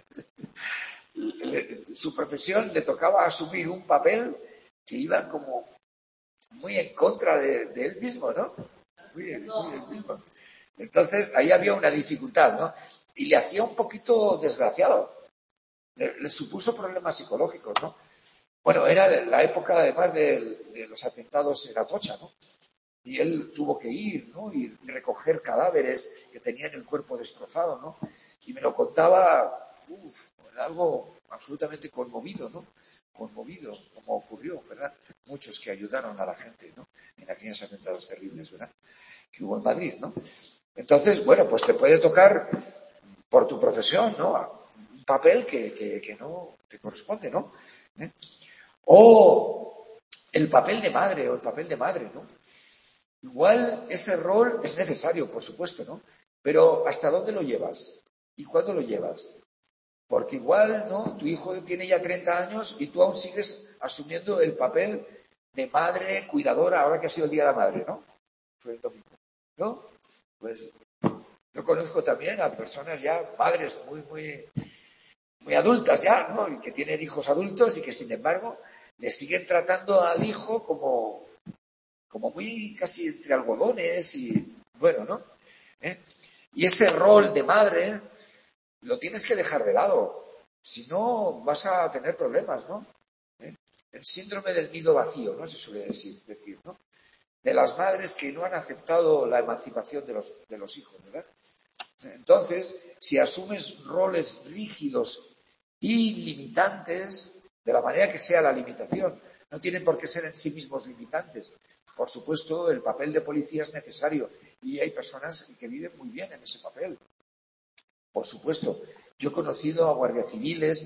su profesión le tocaba asumir un papel que iba como muy en contra de, de él mismo, ¿no? Muy, muy él mismo. Entonces, ahí había una dificultad, ¿no? Y le hacía un poquito desgraciado. Le, le supuso problemas psicológicos, ¿no? Bueno, era la época, además, de, de los atentados en Atocha, ¿no? Y él tuvo que ir, ¿no?, y recoger cadáveres que tenían el cuerpo destrozado, ¿no? Y me lo contaba, uff, algo absolutamente conmovido, ¿no? Conmovido, como ocurrió, ¿verdad? Muchos que ayudaron a la gente, ¿no?, en aquellos atentados terribles, ¿verdad?, que hubo en Madrid, ¿no? Entonces, bueno, pues te puede tocar por tu profesión, ¿no?, un papel que, que, que no te corresponde, ¿no? ¿Eh? O el papel de madre, o el papel de madre, ¿no? Igual ese rol es necesario, por supuesto, ¿no? Pero ¿hasta dónde lo llevas? ¿Y cuándo lo llevas? Porque igual, ¿no?, tu hijo tiene ya treinta años y tú aún sigues asumiendo el papel de madre cuidadora, ahora que ha sido el Día de la Madre, ¿no? Fue el domingo, ¿no? Pues yo conozco también a personas ya, madres muy, muy, muy adultas ya, ¿no?, y que tienen hijos adultos y que, sin embargo, le siguen tratando al hijo como... como muy casi entre algodones y bueno, ¿no? ¿Eh? Y ese rol de madre lo tienes que dejar de lado, si no vas a tener problemas, ¿no? ¿Eh? El síndrome del nido vacío, ¿no?, se suele decir, decir, ¿no?, de las madres que no han aceptado la emancipación de los, de los hijos, ¿verdad? Entonces, si asumes roles rígidos y limitantes, de la manera que sea la limitación, no tienen por qué ser en sí mismos limitantes. Por supuesto, el papel de policía es necesario y hay personas que viven muy bien en ese papel. Por supuesto, yo he conocido a guardias civiles,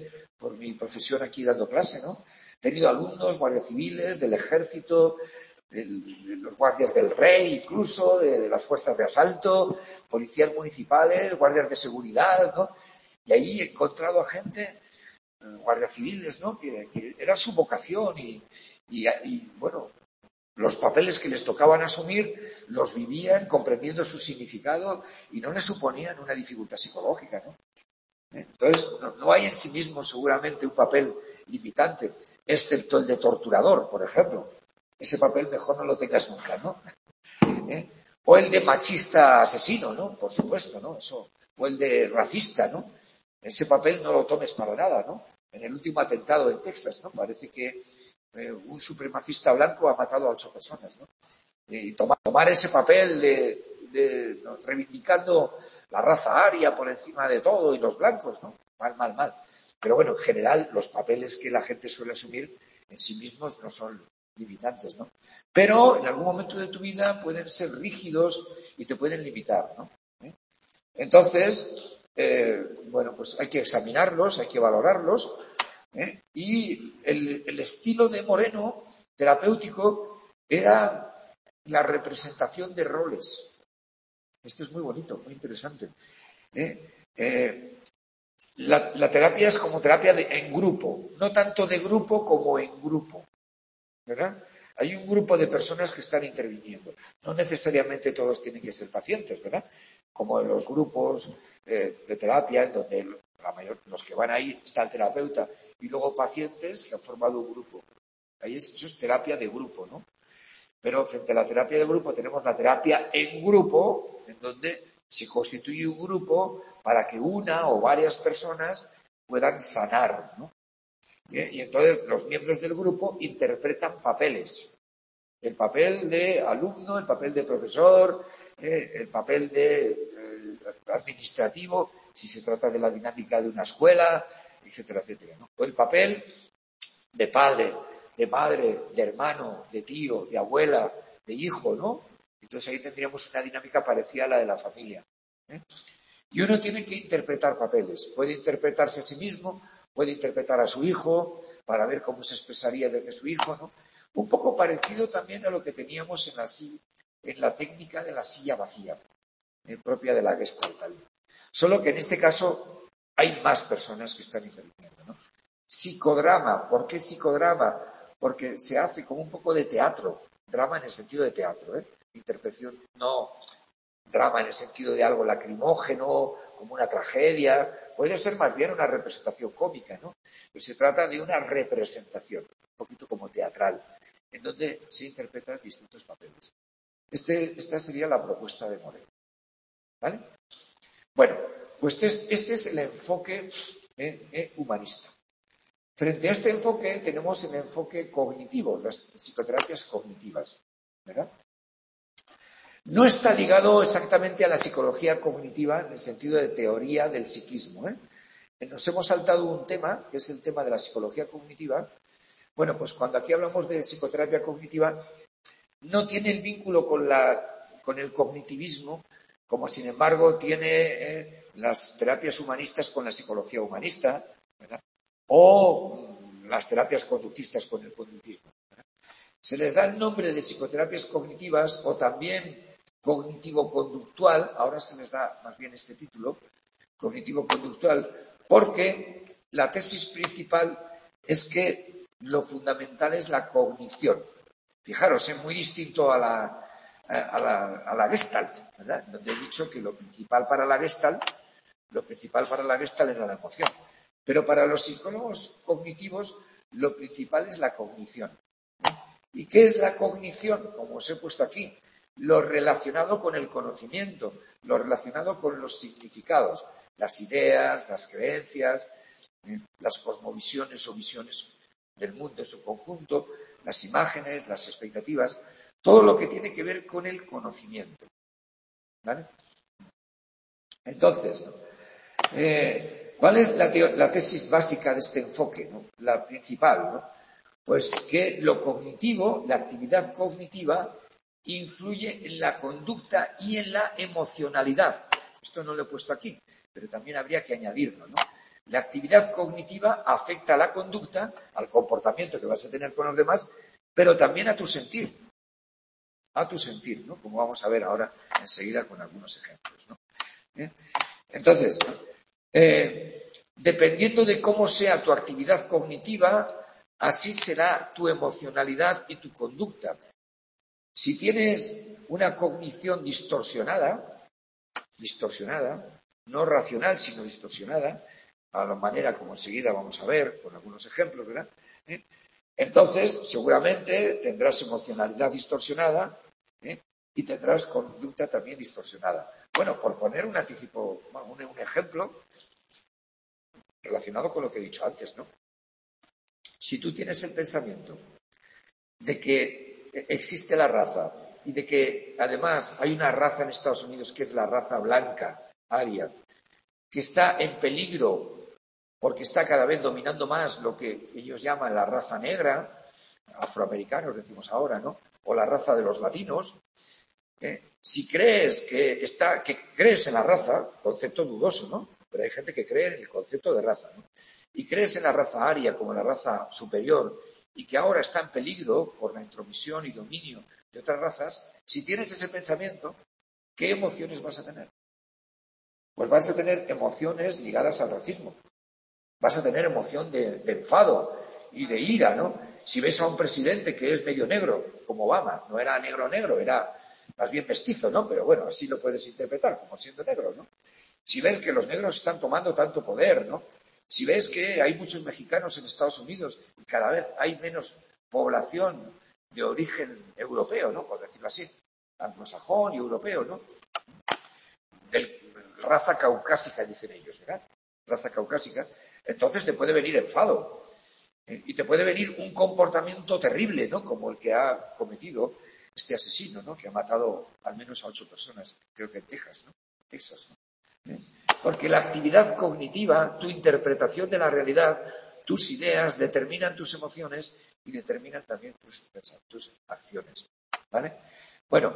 por mi profesión aquí dando clase, ¿no? He tenido alumnos, guardias civiles, del ejército, de los guardias del rey incluso, de, de las fuerzas de asalto, policías municipales, guardias de seguridad, ¿no? Y ahí he encontrado a gente, guardias civiles, ¿no? Que, que era su vocación y, y, y, bueno, los papeles que les tocaban asumir los vivían comprendiendo su significado y no les suponían una dificultad psicológica, ¿no? Entonces, no, no hay en sí mismo seguramente un papel limitante, excepto el de torturador, por ejemplo. Ese papel mejor no lo tengas nunca, ¿no? ¿Eh? O el de machista asesino, ¿no? Por supuesto, ¿no? Eso. O el de racista, ¿no? Ese papel no lo tomes para nada, ¿no? En el último atentado en Texas, ¿no? Parece que eh, un supremacista blanco ha matado a ocho personas, ¿no? Y tomar, tomar ese papel de, de ¿no? reivindicando la raza aria por encima de todo y los blancos, ¿no? Mal, mal, mal. Pero bueno, en general, los papeles que la gente suele asumir en sí mismos no son limitantes, ¿no? Pero en algún momento de tu vida pueden ser rígidos y te pueden limitar, ¿no? ¿Eh? Entonces, eh, bueno, pues hay que examinarlos, hay que valorarlos, ¿eh? Y el, el estilo de Moreno terapéutico era la representación de roles. Esto es muy bonito, muy interesante. ¿Eh? Eh, la, la terapia es como terapia de, en grupo, no tanto de grupo como en grupo, ¿verdad? Hay un grupo de personas que están interviniendo. No necesariamente todos tienen que ser pacientes, ¿verdad? Como en los grupos eh, de terapia, en donde la mayor, los que van ahí está el terapeuta y luego pacientes que han formado un grupo. Ahí es, eso es terapia de grupo, ¿no? Pero frente a la terapia de grupo tenemos la terapia en grupo, en donde se constituye un grupo para que una o varias personas puedan sanar, ¿no? Y entonces los miembros del grupo interpretan papeles. El papel de alumno, el papel de profesor, eh, el papel de eh, administrativo, si se trata de la dinámica de una escuela, etcétera, etcétera, ¿no? O el papel de padre, de madre, de hermano, de tío, de abuela, de hijo, ¿no? Entonces ahí tendríamos una dinámica parecida a la de la familia, ¿eh? Y uno tiene que interpretar papeles. Puede interpretarse a sí mismo, puede interpretar a su hijo para ver cómo se expresaría desde su hijo, ¿no? Un poco parecido también a lo que teníamos en la, en la técnica de la silla vacía, eh, propia de la Gestalt. Solo que en este caso hay más personas que están interviniendo, ¿no? Psicodrama. ¿Por qué psicodrama? Porque se hace como un poco de teatro. Drama en el sentido de teatro, ¿eh? Interpretación, no drama en el sentido de algo lacrimógeno, como una tragedia. Puede ser más bien una representación cómica, ¿no? Pero se trata de una representación, un poquito como teatral, en donde se interpretan distintos papeles. Este, esta sería la propuesta de Moreno, ¿vale? Bueno, pues este, este es el enfoque eh, eh, humanista. Frente a este enfoque tenemos el enfoque cognitivo, las psicoterapias cognitivas, ¿verdad? No está ligado exactamente a la psicología cognitiva en el sentido de teoría del psiquismo, ¿eh? Nos hemos saltado un tema, que es el tema de la psicología cognitiva. Bueno, pues cuando aquí hablamos de psicoterapia cognitiva, no tiene el vínculo con, la, con el cognitivismo, como sin embargo tiene eh, las terapias humanistas con la psicología humanista, ¿verdad? O mm, las terapias conductistas con el conductismo, ¿verdad? Se les da el nombre de psicoterapias cognitivas o también cognitivo-conductual, ahora se les da más bien este título, cognitivo-conductual, porque la tesis principal es que lo fundamental es la cognición. Fijaros, es muy distinto a la, a la, a la Gestalt, ¿verdad? Donde he dicho que lo principal para la Gestalt, lo principal para la Gestalt era la emoción. Pero para los psicólogos cognitivos, lo principal es la cognición. ¿Y qué es la cognición? Como os he puesto aquí, lo relacionado con el conocimiento, lo relacionado con los significados, las ideas, las creencias, eh, las cosmovisiones o visiones del mundo en su conjunto, las imágenes, las expectativas, todo lo que tiene que ver con el conocimiento, ¿vale? Entonces, ¿no? eh, ¿cuál es la, la tesis básica de este enfoque, ¿no? La principal, ¿no? Pues que lo cognitivo, la actividad cognitiva, influye en la conducta y en la emocionalidad. Esto no lo he puesto aquí, pero también habría que añadirlo, ¿no? La actividad cognitiva afecta a la conducta, al comportamiento que vas a tener con los demás, pero también a tu sentir. A tu sentir, ¿no? Como vamos a ver ahora enseguida con algunos ejemplos, ¿no? ¿Eh? Entonces, eh, dependiendo de cómo sea tu actividad cognitiva, así será tu emocionalidad y tu conducta. Si tienes una cognición distorsionada, distorsionada, no racional, sino distorsionada, a la manera como enseguida vamos a ver con algunos ejemplos, ¿verdad? ¿Eh? Entonces, seguramente tendrás emocionalidad distorsionada, ¿eh? Y tendrás conducta también distorsionada. Bueno, por poner un anticipo, un, un ejemplo relacionado con lo que he dicho antes, ¿no? Si tú tienes el pensamiento de que existe la raza y de que además hay una raza en Estados Unidos que es la raza blanca, aria, que está en peligro porque está cada vez dominando más lo que ellos llaman la raza negra, afroamericanos decimos ahora, ¿no? O la raza de los latinos. ¿Eh? Si crees que está, que crees en la raza, concepto dudoso, ¿no? Pero hay gente que cree en el concepto de raza, ¿no? Y crees en la raza aria como la raza superior y que ahora está en peligro por la intromisión y dominio de otras razas, si tienes ese pensamiento, ¿qué emociones vas a tener? Pues vas a tener emociones ligadas al racismo. Vas a tener emoción de, de enfado y de ira, ¿no? Si ves a un presidente que es medio negro, como Obama, no era negro negro, era más bien mestizo, ¿no? Pero bueno, así lo puedes interpretar, como siendo negro, ¿no? Si ves que los negros están tomando tanto poder, ¿no? Si ves que hay muchos mexicanos en Estados Unidos y cada vez hay menos población de origen europeo, ¿no? Por decirlo así, anglosajón y europeo, ¿no? De raza caucásica, dicen ellos, ¿verdad? Raza caucásica. Entonces te puede venir enfado ¿eh? Y te puede venir un comportamiento terrible, ¿no? Como el que ha cometido este asesino, ¿no? Que ha matado al menos a ocho personas, creo que en Texas, ¿no? Texas, ¿no? ¿Eh? Porque la actividad cognitiva, tu interpretación de la realidad, tus ideas determinan tus emociones y determinan también tus, tus acciones, ¿vale? Bueno,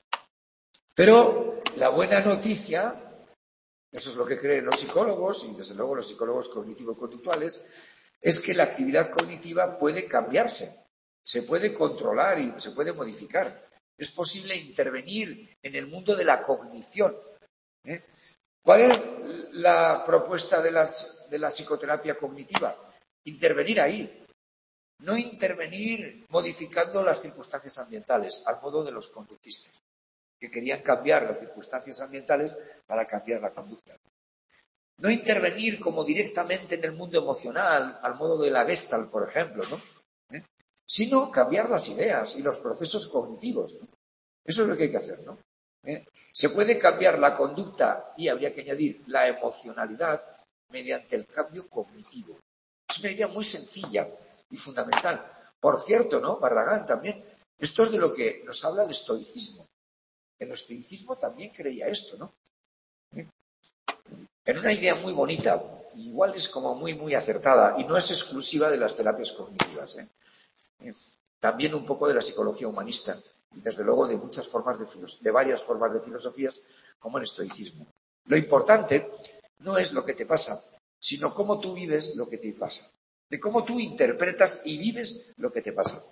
pero la buena noticia, eso es lo que creen los psicólogos y desde luego los psicólogos cognitivo-conductuales, es que la actividad cognitiva puede cambiarse, se puede controlar y se puede modificar. Es posible intervenir en el mundo de la cognición. ¿eh? ¿Cuál es la propuesta de, las, de la psicoterapia cognitiva? Intervenir ahí. No intervenir modificando las circunstancias ambientales, al modo de los conductistas, que querían cambiar las circunstancias ambientales para cambiar la conducta. No intervenir como directamente en el mundo emocional, al modo de la Gestalt, por ejemplo, ¿no? ¿Eh? Sino cambiar las ideas y los procesos cognitivos, ¿no? Eso es lo que hay que hacer, ¿no? ¿Eh? Se puede cambiar la conducta y habría que añadir la emocionalidad mediante el cambio cognitivo. Es una idea muy sencilla y fundamental. Por cierto, ¿no? Barragán también. Esto es de lo que nos habla el estoicismo. El estoicismo también creía esto, ¿no? ¿Eh? En una idea muy bonita, igual es como muy, muy acertada y no es exclusiva de las terapias cognitivas, ¿eh? ¿Eh? También un poco de la psicología humanista y desde luego de muchas formas de, filos- de varias formas de filosofías como el estoicismo. Lo importante no es lo que te pasa, sino cómo tú vives lo que te pasa, de cómo tú interpretas y vives lo que te pasa.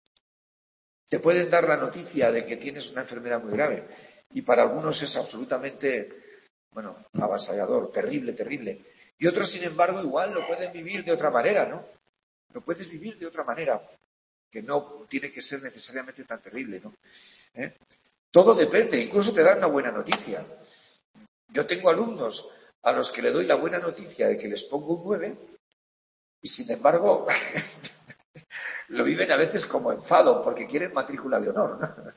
Te pueden dar la noticia de que tienes una enfermedad muy grave y para algunos es absolutamente, bueno, avasallador, terrible, terrible. Y otros, sin embargo, igual lo pueden vivir de otra manera, ¿no? Lo puedes vivir de otra manera, que no tiene que ser necesariamente tan terrible, ¿no? ¿Eh? Todo depende, incluso te dan una buena noticia. Yo tengo alumnos a los que le doy la buena noticia de que les pongo un nueve y, sin embargo, lo viven a veces como enfado porque quieren matrícula de honor, ¿no?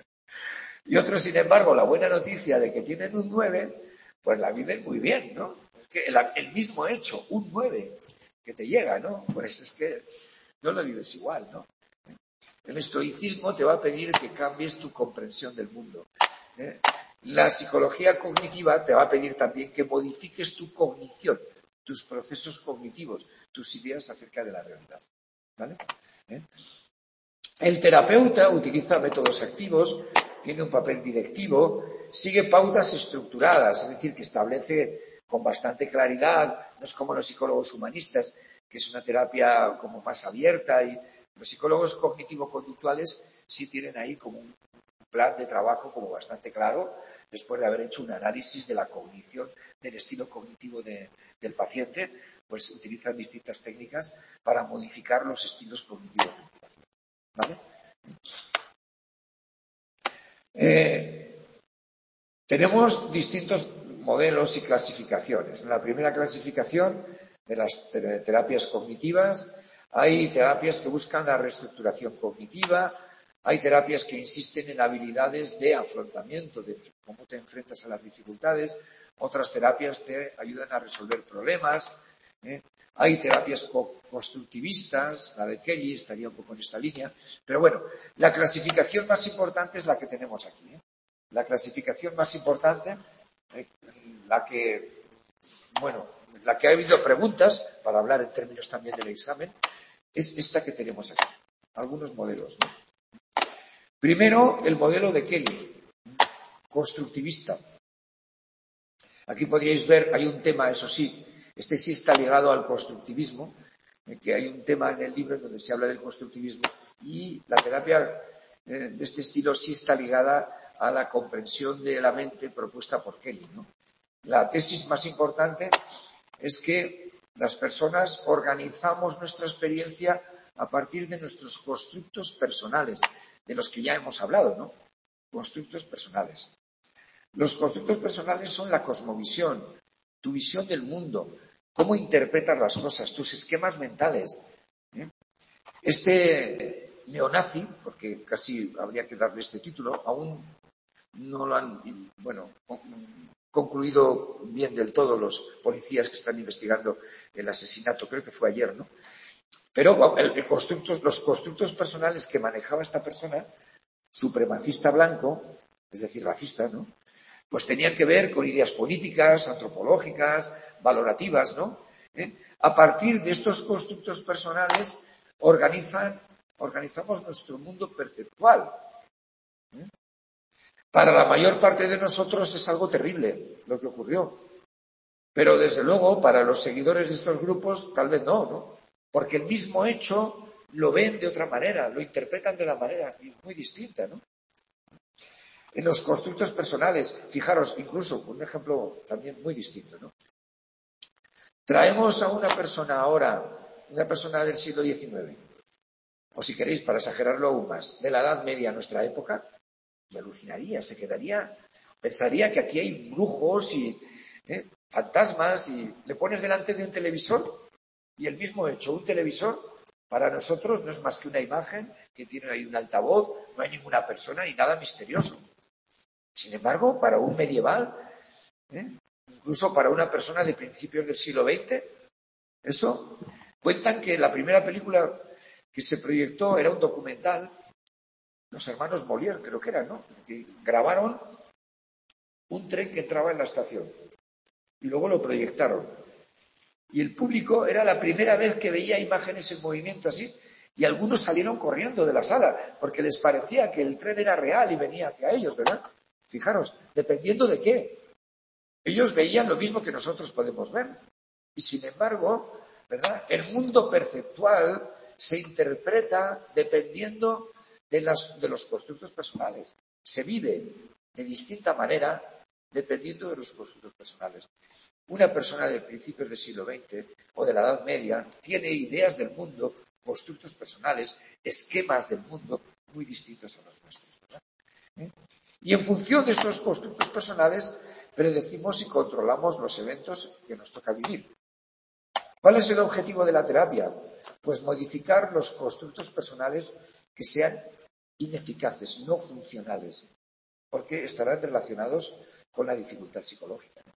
Y otros, sin embargo, la buena noticia de que tienen un nueve, pues la viven muy bien, ¿no? Es que el, el mismo hecho, un nueve, que te llega, ¿no? Pues es que no lo vives igual, ¿no? El estoicismo te va a pedir que cambies tu comprensión del mundo. ¿eh? La psicología cognitiva te va a pedir también que modifiques tu cognición, tus procesos cognitivos, tus ideas acerca de la realidad. ¿Vale? ¿Eh? El terapeuta utiliza métodos activos, tiene un papel directivo, sigue pautas estructuradas, es decir, que establece con bastante claridad, no es como los psicólogos humanistas, que es una terapia como más abierta, y los psicólogos cognitivo-conductuales sí tienen ahí como un plan de trabajo como bastante claro, después de haber hecho un análisis de la cognición, del estilo cognitivo de, del paciente, pues utilizan distintas técnicas para modificar los estilos cognitivos del paciente. ¿Vale? Eh, tenemos distintos modelos y clasificaciones. En la primera clasificación de las terapias cognitivas hay terapias que buscan la reestructuración cognitiva, hay terapias que insisten en habilidades de afrontamiento, de cómo te enfrentas a las dificultades, otras terapias te ayudan a resolver problemas, ¿eh? Hay terapias co- constructivistas, la de Kelly estaría un poco en esta línea, pero bueno, la clasificación más importante es la que tenemos aquí, ¿eh? La clasificación más importante, eh, la que, bueno, la que ha habido preguntas, para hablar en términos también del examen, es esta que tenemos aquí. Algunos modelos, ¿no? Primero, el modelo de Kelly, constructivista. Aquí podríais ver, hay un tema, eso sí, este sí está ligado al constructivismo, eh, que hay un tema en el libro donde se habla del constructivismo, y la terapia eh, de este estilo sí está ligada a la comprensión de la mente propuesta por Kelly, ¿no? La tesis más importante es que las personas organizamos nuestra experiencia a partir de nuestros constructos personales, de los que ya hemos hablado, ¿no? Constructos personales. Los constructos personales son la cosmovisión, tu visión del mundo, cómo interpretas las cosas, tus esquemas mentales, ¿eh? Este neonazi, porque casi habría que darle este título, aún no lo han, bueno, concluido bien del todo los policías que están investigando el asesinato, creo que fue ayer, ¿no? Pero el, el constructos, los constructos personales que manejaba esta persona, supremacista blanco, es decir, racista, ¿no? Pues tenían que ver con ideas políticas, antropológicas, valorativas, ¿no? ¿Eh? A partir de estos constructos personales organizan, organizamos nuestro mundo perceptual. ¿Eh? Para la mayor parte de nosotros es algo terrible lo que ocurrió. Pero desde luego para los seguidores de estos grupos tal vez no, ¿no? Porque el mismo hecho lo ven de otra manera, lo interpretan de una manera muy distinta, ¿no? En los constructos personales, fijaros, incluso un ejemplo también muy distinto, ¿no? Traemos a una persona ahora, una persona del siglo diecinueve, o si queréis, para exagerarlo aún más, de la Edad Media a nuestra época, y alucinaría, se quedaría, pensaría que aquí hay brujos y ¿eh? fantasmas, y le pones delante de un televisor y el mismo hecho, un televisor, para nosotros no es más que una imagen que tiene ahí un altavoz, no hay ninguna persona y nada misterioso. Sin embargo, para un medieval, ¿eh? incluso para una persona de principios del siglo veinte, eso, cuentan que la primera película que se proyectó era un documental, los hermanos Molière creo que era, ¿no? Que grabaron un tren que entraba en la estación y luego lo proyectaron. Y el público era la primera vez que veía imágenes en movimiento así, y algunos salieron corriendo de la sala porque les parecía que el tren era real y venía hacia ellos, ¿verdad? Fijaros, dependiendo de qué. Ellos veían lo mismo que nosotros podemos ver. Y sin embargo, ¿verdad? El mundo perceptual se interpreta dependiendo de, las, de los constructos personales. Se vive de distinta manera dependiendo de los constructos personales. Una persona de principios del siglo veinte o de la Edad Media tiene ideas del mundo, constructos personales, esquemas del mundo muy distintos a los nuestros, ¿verdad? ¿Eh? Y en función de estos constructos personales predecimos y controlamos los eventos que nos toca vivir. ¿Cuál es el objetivo de la terapia? Pues modificar los constructos personales que sean ineficaces, no funcionales, porque estarán relacionados con la dificultad psicológica, ¿no?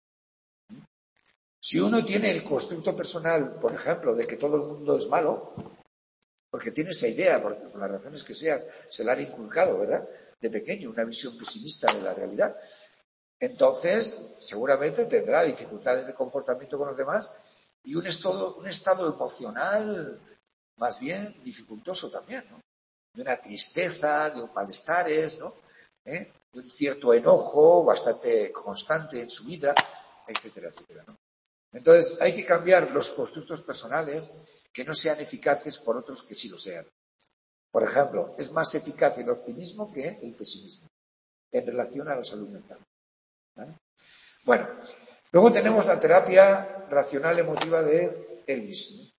Si uno tiene el constructo personal, por ejemplo, de que todo el mundo es malo, porque tiene esa idea, porque por las razones que sean, se la han inculcado, ¿verdad? De pequeño, una visión pesimista de la realidad, entonces seguramente tendrá dificultades de comportamiento con los demás y un estado, un estado emocional más bien dificultoso también, ¿no? De una tristeza, de un malestares, ¿no? ¿Eh? De un cierto enojo bastante constante en su vida, etcétera, etcétera, ¿no? Entonces, hay que cambiar los constructos personales que no sean eficaces por otros que sí lo sean. Por ejemplo, es más eficaz el optimismo que el pesimismo en relación a la salud mental. ¿Vale? Bueno, luego tenemos la terapia racional emotiva de Ellis, ¿no?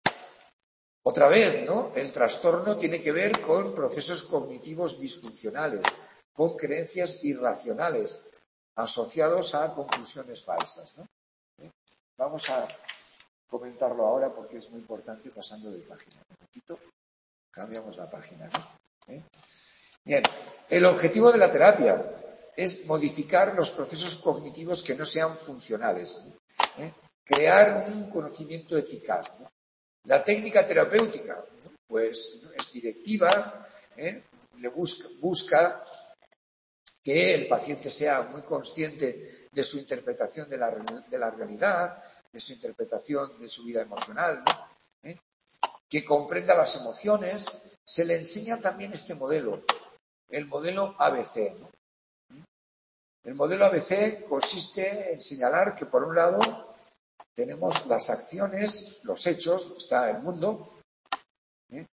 Otra vez, ¿no? El trastorno tiene que ver con procesos cognitivos disfuncionales, con creencias irracionales asociados a conclusiones falsas, ¿no? ¿Eh? Vamos a comentarlo ahora porque es muy importante pasando de página. Un poquito, cambiamos la página, ¿no? ¿Eh? Bien, el objetivo de la terapia es modificar los procesos cognitivos que no sean funcionales, ¿eh? Crear un conocimiento eficaz, ¿no? La técnica terapéutica, ¿no? Pues es directiva, ¿eh? Le busca, busca que el paciente sea muy consciente de su interpretación de la, de la realidad, de su interpretación de su vida emocional, ¿no? ¿Eh? Que comprenda las emociones. Se le enseña también este modelo, el modelo A B C, ¿no? El modelo A B C consiste en señalar que, por un lado, tenemos las acciones, los hechos, está el mundo. ¿Eh?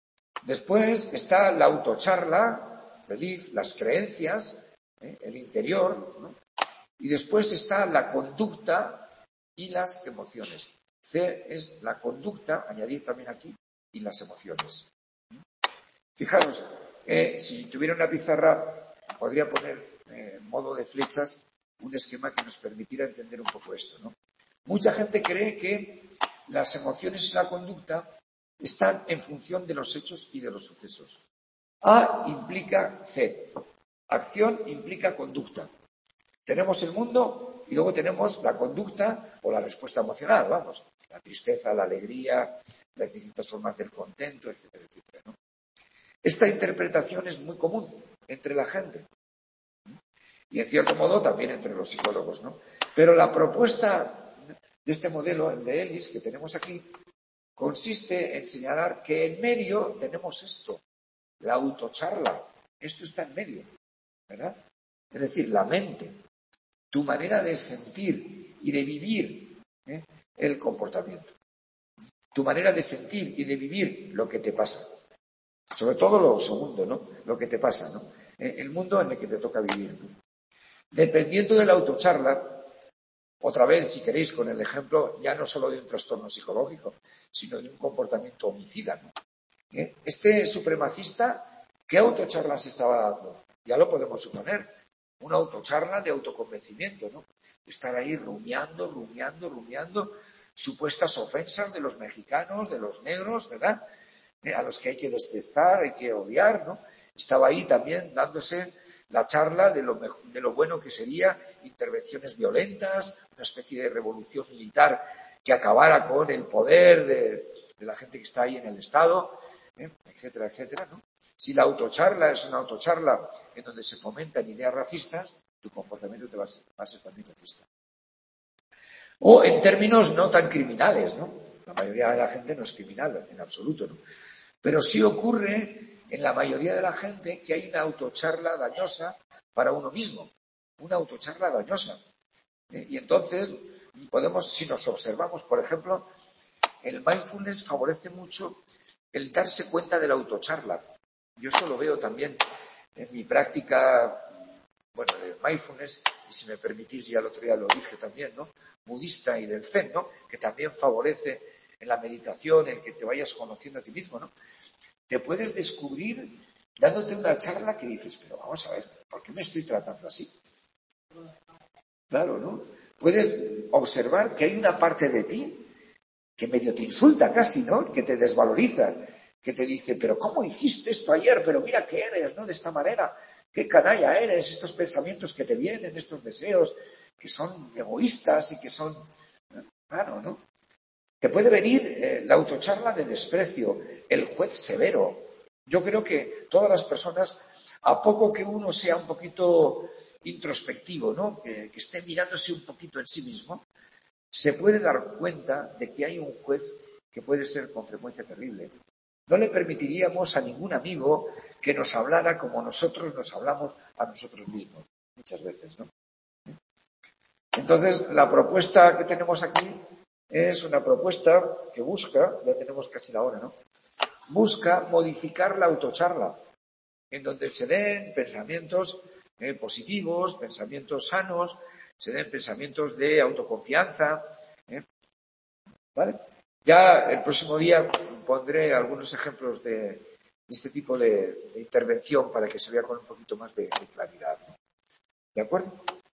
Después está la autocharla, belief, las creencias, ¿eh? El interior, ¿no? Y después está la conducta y las emociones. C es la conducta, añadir también aquí, y las emociones. Fijaros, eh, si tuviera una pizarra, podría poner en eh, modo de flechas un esquema que nos permitiera entender un poco esto, ¿no? Mucha gente cree que las emociones y la conducta están en función de los hechos y de los sucesos. A implica C. Acción implica conducta. Tenemos el mundo y luego tenemos la conducta o la respuesta emocional, vamos, la tristeza, la alegría, las distintas formas del contento, etcétera, etcétera, ¿no? Esta interpretación es muy común entre la gente y, en cierto modo, también entre los psicólogos, ¿no? Pero la propuesta de este modelo, el de Ellis, que tenemos aquí, consiste en señalar que en medio tenemos esto, la autocharla. Esto está en medio, ¿verdad? Es decir, la mente, tu manera de sentir y de vivir, ¿eh? El comportamiento, tu manera de sentir y de vivir lo que te pasa. Sobre todo lo segundo, ¿no? Lo que te pasa, ¿no? El mundo en el que te toca vivir, ¿no? Dependiendo de la autocharla, otra vez, si queréis, con el ejemplo ya no solo de un trastorno psicológico, sino de un comportamiento homicida, ¿no? ¿Eh? Este supremacista, ¿qué autocharla se estaba dando? Ya lo podemos suponer. Una autocharla de autoconvencimiento, ¿no? Estar ahí rumiando, rumiando, rumiando supuestas ofensas de los mexicanos, de los negros, ¿verdad? ¿Eh? A los que hay que detestar, hay que odiar, ¿no? Estaba ahí también dándose la charla de lo, mejor, de lo bueno que sería intervenciones violentas, una especie de revolución militar que acabara con el poder de, de la gente que está ahí en el Estado, ¿eh? Etcétera, etcétera, ¿no? Si la autocharla es una autocharla en donde se fomentan ideas racistas, tu comportamiento te va a ser, va a ser también racista. O en términos no tan criminales, ¿no? La mayoría de la gente no es criminal en absoluto, ¿no? Pero sí ocurre en la mayoría de la gente que hay una autocharla dañosa para uno mismo, una autocharla dañosa. ¿Eh? Y entonces podemos, si nos observamos, por ejemplo, el mindfulness favorece mucho el darse cuenta de la autocharla. Yo esto lo veo también en mi práctica, bueno, de mindfulness, y si me permitís, ya el otro día lo dije también, ¿no? Budista y del Zen, ¿no? Que también favorece en la meditación el que te vayas conociendo a ti mismo, ¿no? Te puedes descubrir dándote una charla que dices, pero vamos a ver, ¿por qué me estoy tratando así? Claro, ¿no? Puedes observar que hay una parte de ti que medio te insulta casi, ¿no? Que te desvaloriza, que te dice, pero ¿cómo hiciste esto ayer? Pero mira qué eres, ¿no? De esta manera, qué canalla eres, estos pensamientos que te vienen, estos deseos que son egoístas y que son... Claro, ¿no? Te puede venir eh, la autocharla de desprecio, el juez severo. Yo creo que todas las personas, a poco que uno sea un poquito introspectivo, ¿no? Que, que esté mirándose un poquito en sí mismo, se puede dar cuenta de que hay un juez que puede ser con frecuencia terrible. No le permitiríamos a ningún amigo que nos hablara como nosotros nos hablamos a nosotros mismos, muchas veces, ¿no? Entonces, la propuesta que tenemos aquí es una propuesta que busca, ya tenemos casi la hora, ¿no? Busca modificar la autocharla, en donde se den pensamientos eh, positivos, pensamientos sanos, se den pensamientos de autoconfianza, ¿eh? ¿Vale? Ya el próximo día pondré algunos ejemplos de este tipo de, de intervención para que se vea con un poquito más de, de claridad, ¿no? ¿De acuerdo?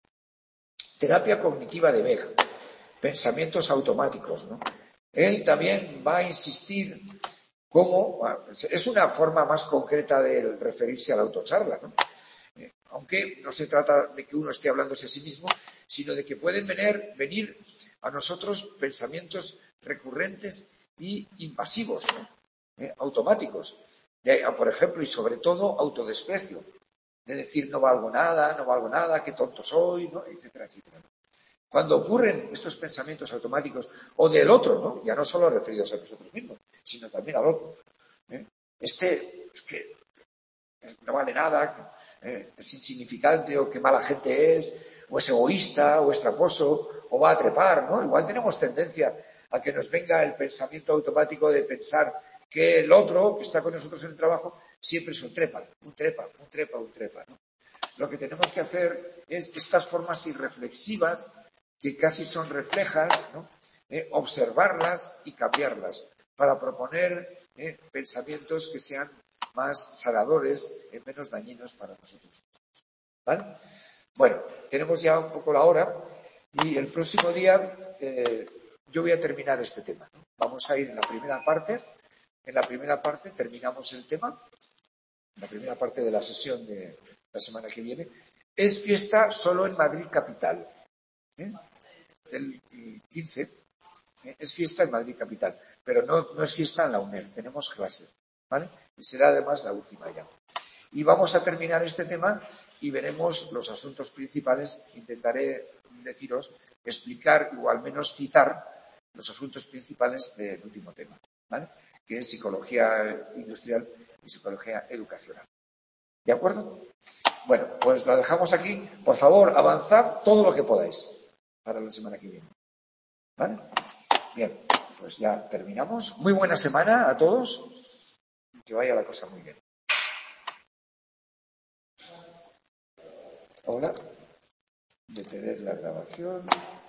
Terapia cognitiva de Beck, pensamientos automáticos, ¿no? Él también va a insistir cómo, es una forma más concreta de referirse a la autocharla, ¿no? Eh, aunque no se trata de que uno esté hablándose a sí mismo, sino de que pueden venir, venir a nosotros pensamientos recurrentes y invasivos, ¿no? Eh, automáticos. De, por ejemplo, y sobre todo, autodesprecio. De decir, no valgo nada, no valgo nada, qué tonto soy, ¿no? Etcétera, etcétera. Cuando ocurren estos pensamientos automáticos, o del otro, ¿no? Ya no solo referidos a nosotros mismos, sino también al otro. ¿eh? Este, es que no vale nada, eh, es insignificante, o qué mala gente es, o es egoísta, o es traposo, o va a trepar, ¿no? Igual tenemos tendencia a que nos venga el pensamiento automático de pensar que el otro, que está con nosotros en el trabajo, siempre es un trepa, un trepa, un trepa, un trepa, ¿no? Lo que tenemos que hacer es estas formas irreflexivas, que casi son reflejas, ¿no? eh, observarlas y cambiarlas, para proponer eh, pensamientos que sean más sanadores, eh, menos dañinos para nosotros. ¿Vale? Bueno, tenemos ya un poco la hora y el próximo día eh, yo voy a terminar este tema, ¿no? Vamos a ir en la primera parte. En la primera parte terminamos el tema, en la primera parte de la sesión de la semana que viene. Es fiesta solo en Madrid capital. ¿eh? El, el quince ¿eh? Es fiesta en Madrid capital, pero no, no es fiesta en la UNED. Tenemos clase, ¿vale? Y será además la última ya. Y vamos a terminar este tema y veremos los asuntos principales. Intentaré deciros, explicar o al menos citar los asuntos principales del último tema, ¿vale? Que es psicología industrial y psicología educacional. ¿De acuerdo? Bueno, pues lo dejamos aquí. Por favor, avanzad todo lo que podáis para la semana que viene. ¿Vale? Bien, pues ya terminamos. Muy buena semana a todos. Que vaya la cosa muy bien. Hola. Detener la grabación.